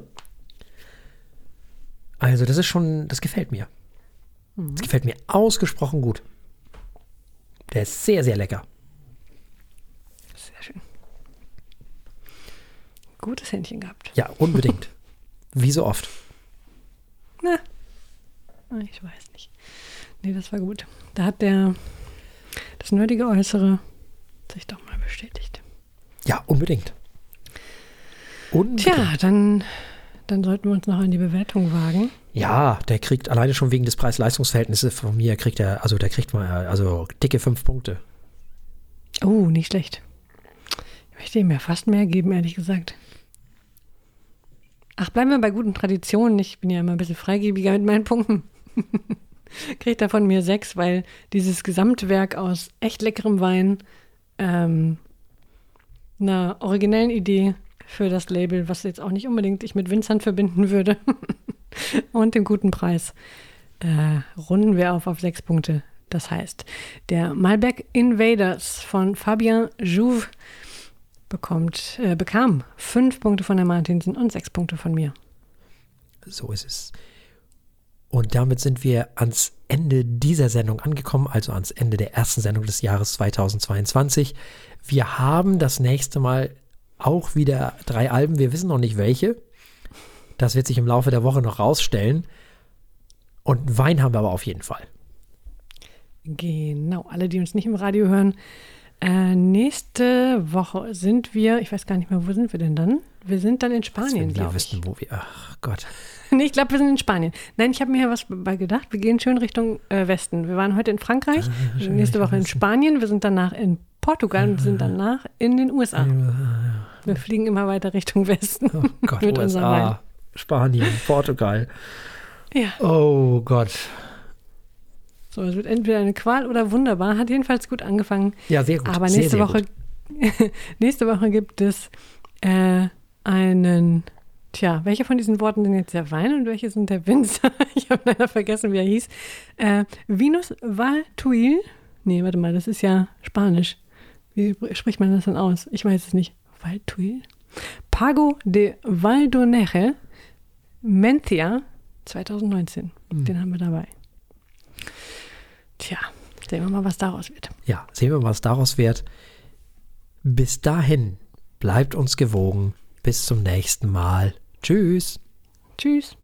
[SPEAKER 1] Also das ist schon, das gefällt mir. Das gefällt mir ausgesprochen gut. Der ist sehr, sehr lecker.
[SPEAKER 2] Sehr schön. Gutes Händchen gehabt.
[SPEAKER 1] Ja, unbedingt. Wie so oft.
[SPEAKER 2] Na, ich weiß nicht. Nee, das war gut. Da hat der, das nerdige Äußere sich doch mal bestätigt.
[SPEAKER 1] Ja, unbedingt. Unbedingt.
[SPEAKER 2] Tja, dann, dann sollten wir uns noch an die Bewertung wagen.
[SPEAKER 1] Ja, der kriegt alleine schon wegen des Preis-Leistungs-Verhältnisses von mir, kriegt er, also der kriegt mal, also dicke fünf Punkte.
[SPEAKER 2] Oh, nicht schlecht. Ich möchte ihm ja fast mehr geben, ehrlich gesagt. Ach, bleiben wir bei guten Traditionen. Ich bin ja immer ein bisschen freigebiger mit meinen Punkten. Kriegt er von mir sechs, weil dieses Gesamtwerk aus echt leckerem Wein, ähm, einer originellen Idee für das Label, was jetzt auch nicht unbedingt ich mit Winzern verbinden würde, und dem guten Preis, äh, runden wir auf auf sechs Punkte. Das heißt, der Malbec Invaders von Fabien Jouve bekommt, äh, bekam fünf Punkte von der Martinsen und sechs Punkte von mir.
[SPEAKER 1] So ist es. Und damit sind wir ans Ende dieser Sendung angekommen, also ans Ende der ersten Sendung des Jahres zweitausendzweiundzwanzig. Wir haben das nächste Mal auch wieder drei Alben, wir wissen noch nicht welche. Das wird sich im Laufe der Woche noch rausstellen. Und Wein haben wir aber auf jeden Fall.
[SPEAKER 2] Genau, alle, die uns nicht im Radio hören. Äh, nächste Woche sind wir, ich weiß gar nicht mehr, wo sind wir denn dann? Wir sind dann in Spanien,
[SPEAKER 1] wir
[SPEAKER 2] glaube ich.
[SPEAKER 1] wissen, wo wir, ach Gott.
[SPEAKER 2] Nee, ich glaube, wir sind in Spanien. Nein, ich habe mir ja was bei gedacht. Wir gehen schön Richtung äh, Westen. Wir waren heute in Frankreich,
[SPEAKER 1] Ah, schön
[SPEAKER 2] nächste
[SPEAKER 1] Richtung
[SPEAKER 2] Woche in
[SPEAKER 1] Westen.
[SPEAKER 2] Spanien, wir sind danach in Portugal und sind danach in den U S A. Wir fliegen immer weiter Richtung Westen
[SPEAKER 1] Oh Gott,
[SPEAKER 2] mit
[SPEAKER 1] U S
[SPEAKER 2] unserem Wein.
[SPEAKER 1] A, Spanien, Portugal.
[SPEAKER 2] Ja,
[SPEAKER 1] Oh Gott.
[SPEAKER 2] so, es wird entweder eine Qual oder wunderbar. Hat jedenfalls gut angefangen.
[SPEAKER 1] Ja, sehr gut.
[SPEAKER 2] Aber
[SPEAKER 1] sehr,
[SPEAKER 2] nächste
[SPEAKER 1] sehr
[SPEAKER 2] Woche,
[SPEAKER 1] gut.
[SPEAKER 2] nächste Woche gibt es äh, einen, tja, welche von diesen Worten sind jetzt der Wein und welche sind der Winzer? Ich habe leider vergessen, wie er hieß. Äh, Vinus Valtuil. Nee, warte mal, das ist ja Spanisch. Wie spricht man das denn aus? Ich weiß es nicht. Valtuil? Pago de Valdoneje, Mentia zweitausendneunzehn.
[SPEAKER 1] Hm.
[SPEAKER 2] Den haben wir dabei. Tja, sehen wir mal, was daraus wird.
[SPEAKER 1] Ja, sehen wir mal, was daraus wird. Bis dahin, bleibt uns gewogen. Bis zum nächsten Mal. Tschüss.
[SPEAKER 2] Tschüss.